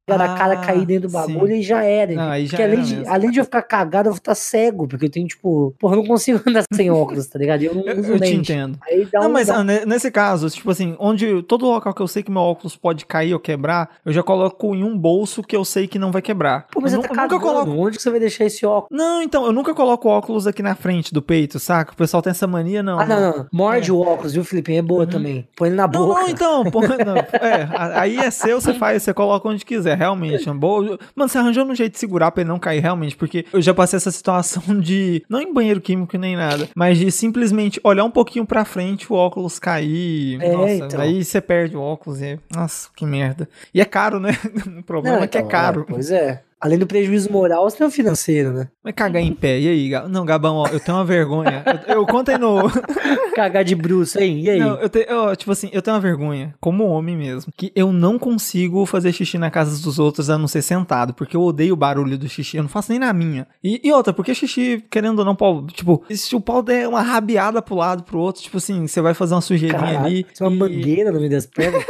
da Ah, cara cair dentro do bagulho sim. e já era. Não, aí já porque além era de, mesmo. além de eu ficar cagado, eu vou estar cego, porque eu tenho, tipo, porra, eu não consigo andar sem óculos, tá ligado? E eu não Eu, uso eu te lente. entendo. Aí dá Não, um, mas dá um- ah, ne- nesse caso, tipo assim, onde todo local que eu sei que meu óculos pode cair ou quebrar, eu já coloco em um bolso que eu sei que não vai quebrar. Pô, mas eu você nu- tá eu nunca cagando. coloco. Onde que você vai deixar esse óculos? Não, então, eu nunca coloco óculos aqui na frente do peito, saca? O pessoal tem essa mania, não. Ah, não, não. Morde o óculos, viu, Felipe? É boa também. Põe ele na Não, boca. não, então, pô, não, é, a- aí é seu, você faz, você coloca onde quiser, realmente, uma boa. Mano, você arranjou um jeito de segurar pra ele não cair, realmente, porque eu já passei essa situação de, não em banheiro químico nem nada, mas de simplesmente olhar um pouquinho pra frente, o óculos cair, É, nossa, então. aí você perde o óculos e, nossa, que merda. E é caro, né? O problema é que é então, caro. Pois é. Além do prejuízo moral, você tem o financeiro, né? Vai cagar em pé, e aí, Gabão? Não, Gabão, ó, eu tenho uma vergonha, eu, eu conto aí no... Cagar de bruxo, hein? E aí? Não, eu tenho, eu, tipo assim, eu tenho uma vergonha, como homem mesmo, que eu não consigo fazer xixi na casa dos outros a não ser sentado, porque eu odeio o barulho do xixi, eu não faço nem na minha. E, e outra, porque xixi, querendo ou não, pau, tipo, se o pau der uma rabiada pro lado, pro outro, tipo assim, você vai fazer uma sujeirinha Caralho, ali. isso é uma e- mangueira no meio das pernas.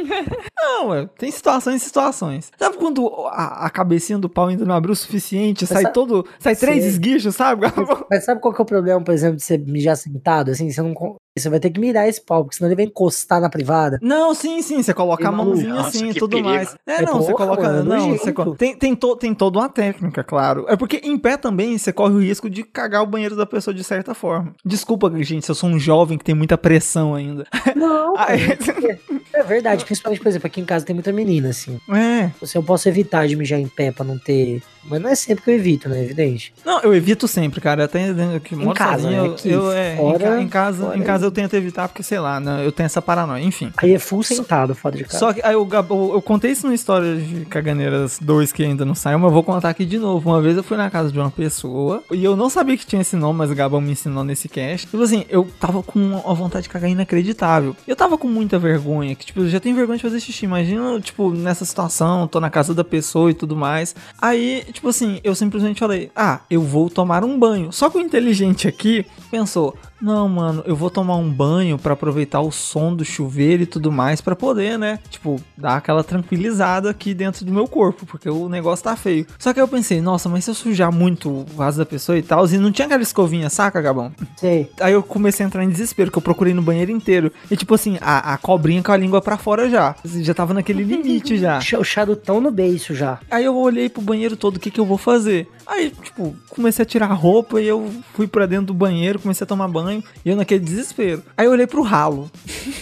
Não, ué, tem situações e situações. Sabe quando a, a cabecinha do pau ainda não abriu o suficiente, sai sabe- todo, sai três Sei. esguichos, sabe? Mas sabe qual que é o problema, por exemplo, de você mijar sentado? Assim, você não. con- Você vai ter que mirar esse pau, porque senão ele vai encostar na privada. Não, sim, sim, você coloca a Tem mãozinha Nossa, assim e que tudo perigo. mais. É, É, não, você porra, coloca. mano, é não, nojento. você co- tem, tem, to, tem toda uma técnica, claro. É porque em pé também você corre o risco de cagar o banheiro da pessoa de certa forma. Desculpa, gente, se eu sou um jovem que tem muita pressão ainda. Não, Aí- cara, é verdade. Principalmente, por exemplo, aqui em casa tem muita menina, assim. É. Assim, eu posso evitar de mijar em pé pra não ter. Mas não é sempre que eu evito, né? Evidente. Não, eu evito sempre, cara. Até dentro que moro casa, sozinho, né? eu, Aqui, eu, é, em fora- ca- em, casa, fora em casa é- eu tento evitar porque, sei lá, né, eu tenho essa paranoia, enfim. Aí é full sentado, foda de casa. Só que aí o Gabo, eu contei isso no História de Caganeiras dois que ainda não saiu, mas eu vou contar aqui de novo. Uma vez eu fui na casa de uma pessoa e eu não sabia que tinha esse nome, mas o Gabão me ensinou nesse cast. Tipo assim, eu tava com uma vontade de cagar inacreditável. Eu tava com muita vergonha, que tipo, eu já tenho vergonha de fazer xixi. Imagina, tipo, nessa situação, tô na casa da pessoa e tudo mais. Aí, tipo assim, eu simplesmente falei, ah, eu vou tomar um banho. Só que o inteligente aqui pensou, não, mano, eu vou tomar um banho pra aproveitar o som do chuveiro e tudo mais pra poder, né, tipo, dar aquela tranquilizada aqui dentro do meu corpo, porque o negócio tá feio. Só que aí eu pensei, nossa, mas se eu sujar muito o vaso da pessoa e tal, e não tinha aquela escovinha, saca, Gabão? Sei. Aí eu comecei a entrar em desespero, que eu procurei no banheiro inteiro. E tipo assim, a, a cobrinha com a língua pra fora já. Já tava naquele limite já. O charutão no beiço já. Aí eu olhei pro banheiro todo, o que que eu vou fazer? Aí, tipo, comecei a tirar a roupa e eu fui pra dentro do banheiro, comecei a tomar banho, e eu naquele desespero. Aí eu olhei pro ralo.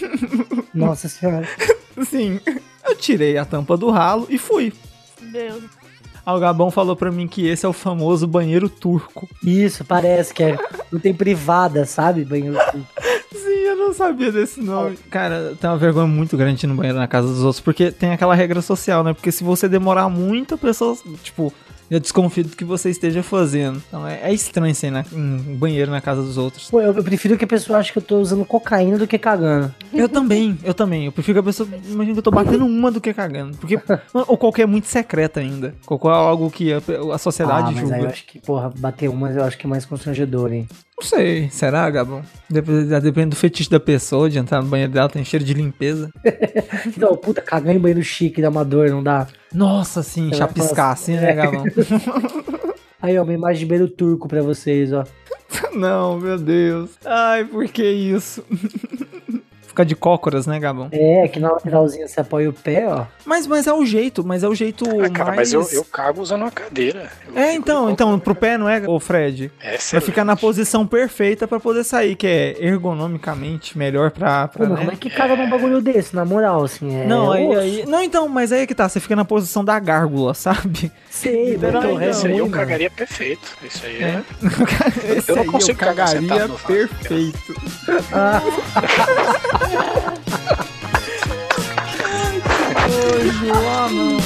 Nossa senhora. Assim, eu tirei a tampa do ralo e fui. Deus. Aí o Gabão falou pra mim que esse é o famoso banheiro turco. Isso, parece que é. Não tem privada, sabe? Banheiro. Sim, eu não sabia desse nome. Cara, tem uma vergonha muito grande de ir no banheiro na casa dos outros, porque tem aquela regra social, né? Porque se você demorar muito, a pessoa, tipo, eu desconfio do que você esteja fazendo. Então é, é estranho ser na, em banheiro na casa dos outros. Pô, eu, eu prefiro que a pessoa ache que eu tô usando cocaína do que cagando. Eu também, eu também. Eu prefiro que a pessoa imagine que eu tô batendo uma do que cagando. Porque, ou qualquer é muito secreto ainda. Qualquer é algo que a, a sociedade ah, mas julga. aí eu acho que, porra, bater uma eu acho que é mais constrangedor, hein? Não sei, será, Gabão? Dep- Depende do fetiche da pessoa, de entrar no banheiro dela, tem cheiro de limpeza. Então, puta, cagar em banheiro chique dá uma dor, não dá? Nossa, sim, Você vai chapiscar falar assim, assim, né, é. Gabão? Aí, ó, uma imagem de banheiro turco pra vocês, ó. Não, meu Deus. Ai, por que isso? Fica de cócoras, né, Gabão? É, aqui na lateralzinha você apoia o pé, ó. Mas, mas é o jeito, mas é o jeito Ah, cara, mais... mas eu, eu cago usando uma cadeira. Eu É, fico então, de então, qualquer- pro pé, não é, ô Fred? É Vai excelente. ficar na posição perfeita pra poder sair, que é ergonomicamente melhor pra... pra Pô, mas né? como é que caga num bagulho desse, na moral, assim? É Não, aí, osso. aí... Não, então, mas aí é que tá, você fica na posição da gárgula, sabe? Sei, mas Não, o não, resto Esse aí é eu ruim, mano. cagaria perfeito. Isso aí é. Esse Eu não aí consigo cagar cagaria sentado no vaso, perfeito. Ah, Ô, Joana.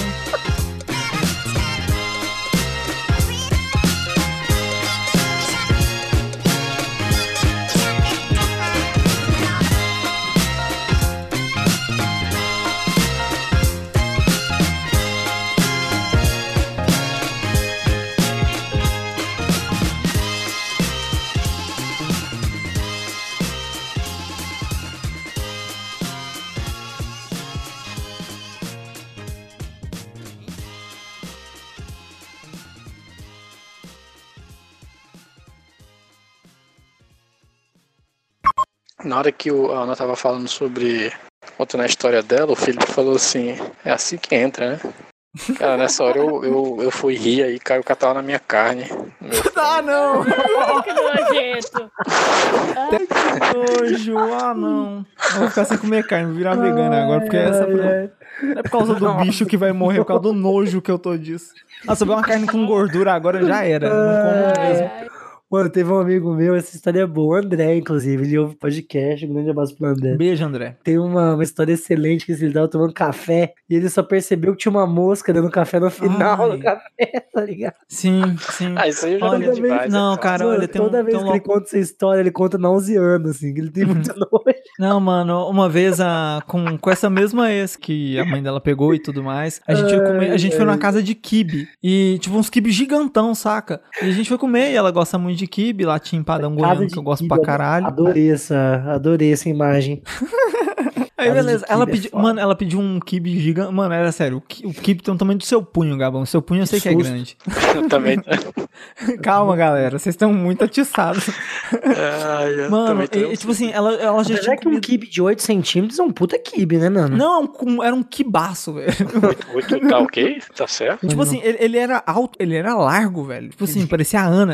Na hora que o, a Ana tava falando sobre... Contando a história dela, o Felipe falou assim... É assim que entra, né? Cara, nessa hora eu, eu, eu fui rir aí, caiu o catarro na minha carne. Meu Ah, não! Que nojento. Que nojo! Ah, não. Eu vou ficar sem comer carne, vou virar vegano agora, porque essa não é por causa do bicho que vai morrer, é por causa do nojo que eu tô disso. Ah, se eu ver uma carne com gordura agora, já era. Não como mesmo. Ai, ai. Mano, teve um amigo meu, essa história é boa, o André, inclusive, ele ouve podcast, um grande abraço pro André. Beijo, André. Tem uma, uma história excelente que ele tava tomando café e ele só percebeu que tinha uma mosca dando café no final Ai. do café, tá ligado? Sim, sim. Ah, isso aí eu já Olha, vi demais. não, é cara, Mano, olha, tem um, toda vez tem um que ele local- conta essa história, ele conta na onze anos, assim, que ele tem muito nojo. Não, mano, uma vez a, com, com essa mesma ex que a mãe dela pegou e tudo mais, a gente, foi, comer, a gente foi numa casa de quibe. E, tipo, uns quibe gigantão, saca? E a gente foi comer e ela gosta muito de quibe, lá tinha empadão Casa goiano de que eu gosto quibe, pra caralho. Adorei essa, adorei essa imagem. Aí, Casa beleza, de ela quibe é pediu, foda. mano, ela pediu um quibe gigante. Mano, era sério, o qui- o quibe tem o tamanho do seu punho, Gabão. O seu punho eu sei que é susto. grande. Eu também. Calma, galera, vocês estão muito atiçados. Ai, eu Mano, também tô- e, tipo assim, ela, ela já Mas tinha é que um comido... kibe de oito centímetros é um puta kibe, né, mano? Não, é um- era um quibaço, velho. Oito tá ok? Tá certo? Tipo assim, ele, ele era alto, ele era largo, velho. Tipo assim, parecia a Ana.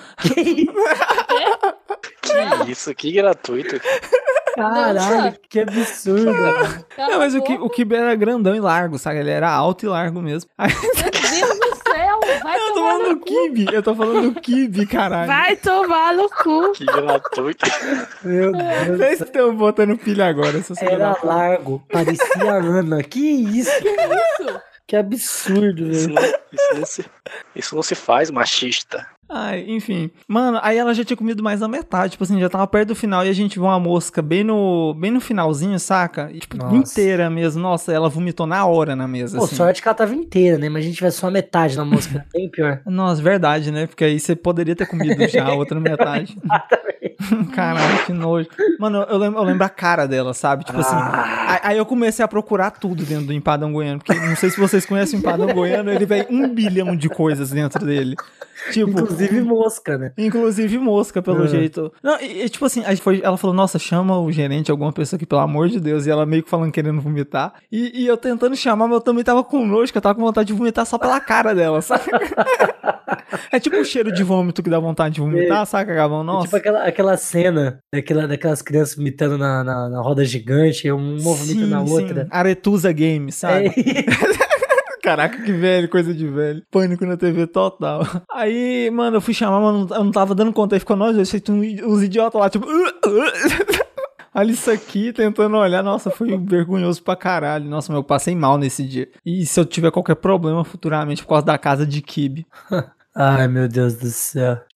Que isso, que gratuito. Caralho, que absurdo. Cala Não, mas a o, ki, boca. o kibe era grandão e largo, sabe? Ele era alto e largo mesmo. Aí, Meu Deus do céu, vai eu tô tomar falando no do kibe, eu tô falando do kibe, caralho. Vai tomar no cu. Que gratuito. Meu Deus. Vocês estão botando pilha agora, seus filhos da Era puta. largo, parecia a Ana. Que isso? isso. Que absurdo, Isso velho. não, isso não se, isso não se faz machista. Ai, enfim. Mano, aí ela já tinha comido mais da metade. Tipo assim, já tava perto do final e a gente viu uma mosca bem no, bem no finalzinho, saca? E, tipo, Nossa. inteira mesmo. Nossa, ela vomitou na hora na mesa, Pô, assim. sorte que ela tava inteira, né? Mas a gente tiver só a metade da mosca, bem pior. Nossa, verdade, né? Porque aí você poderia ter comido já a outra metade. Caralho, que nojo. Mano, eu lembro, eu lembro a cara dela, sabe? Tipo assim. Aí, aí eu comecei a procurar tudo dentro do empadão goiano. Porque não sei se vocês conhecem o empadão goiano, ele vem um bilhão de coisas dentro dele. Tipo. Inclusive mosca, né? Inclusive mosca, pelo Uhum. jeito. Não, e, e, tipo assim, aí foi, ela falou, nossa, chama o gerente, alguma pessoa aqui, pelo amor de Deus. E ela meio que falando, querendo vomitar. E, e eu tentando chamar, mas eu também tava com nojo, que eu tava com vontade de vomitar só pela cara dela, sabe? É tipo o cheiro de vômito que dá vontade de vomitar, saca, Gabão? É Nossa. tipo aquela, aquela cena daquela, daquelas crianças vomitando na, na, na roda gigante, um vomita na outra. Aretusa Games, sabe? É, Caraca, que velho, coisa de velho. Pânico na T V total. Aí, mano, eu fui chamar, mas não- eu não tava dando conta. Aí ficou nós dois, feito um, os idiotas lá, tipo... Olha isso aqui, tentando olhar. Nossa, foi vergonhoso pra caralho. Nossa, meu, eu passei mal nesse dia. E se eu tiver qualquer problema futuramente por causa da casa de kibe? Ai, meu Deus do céu.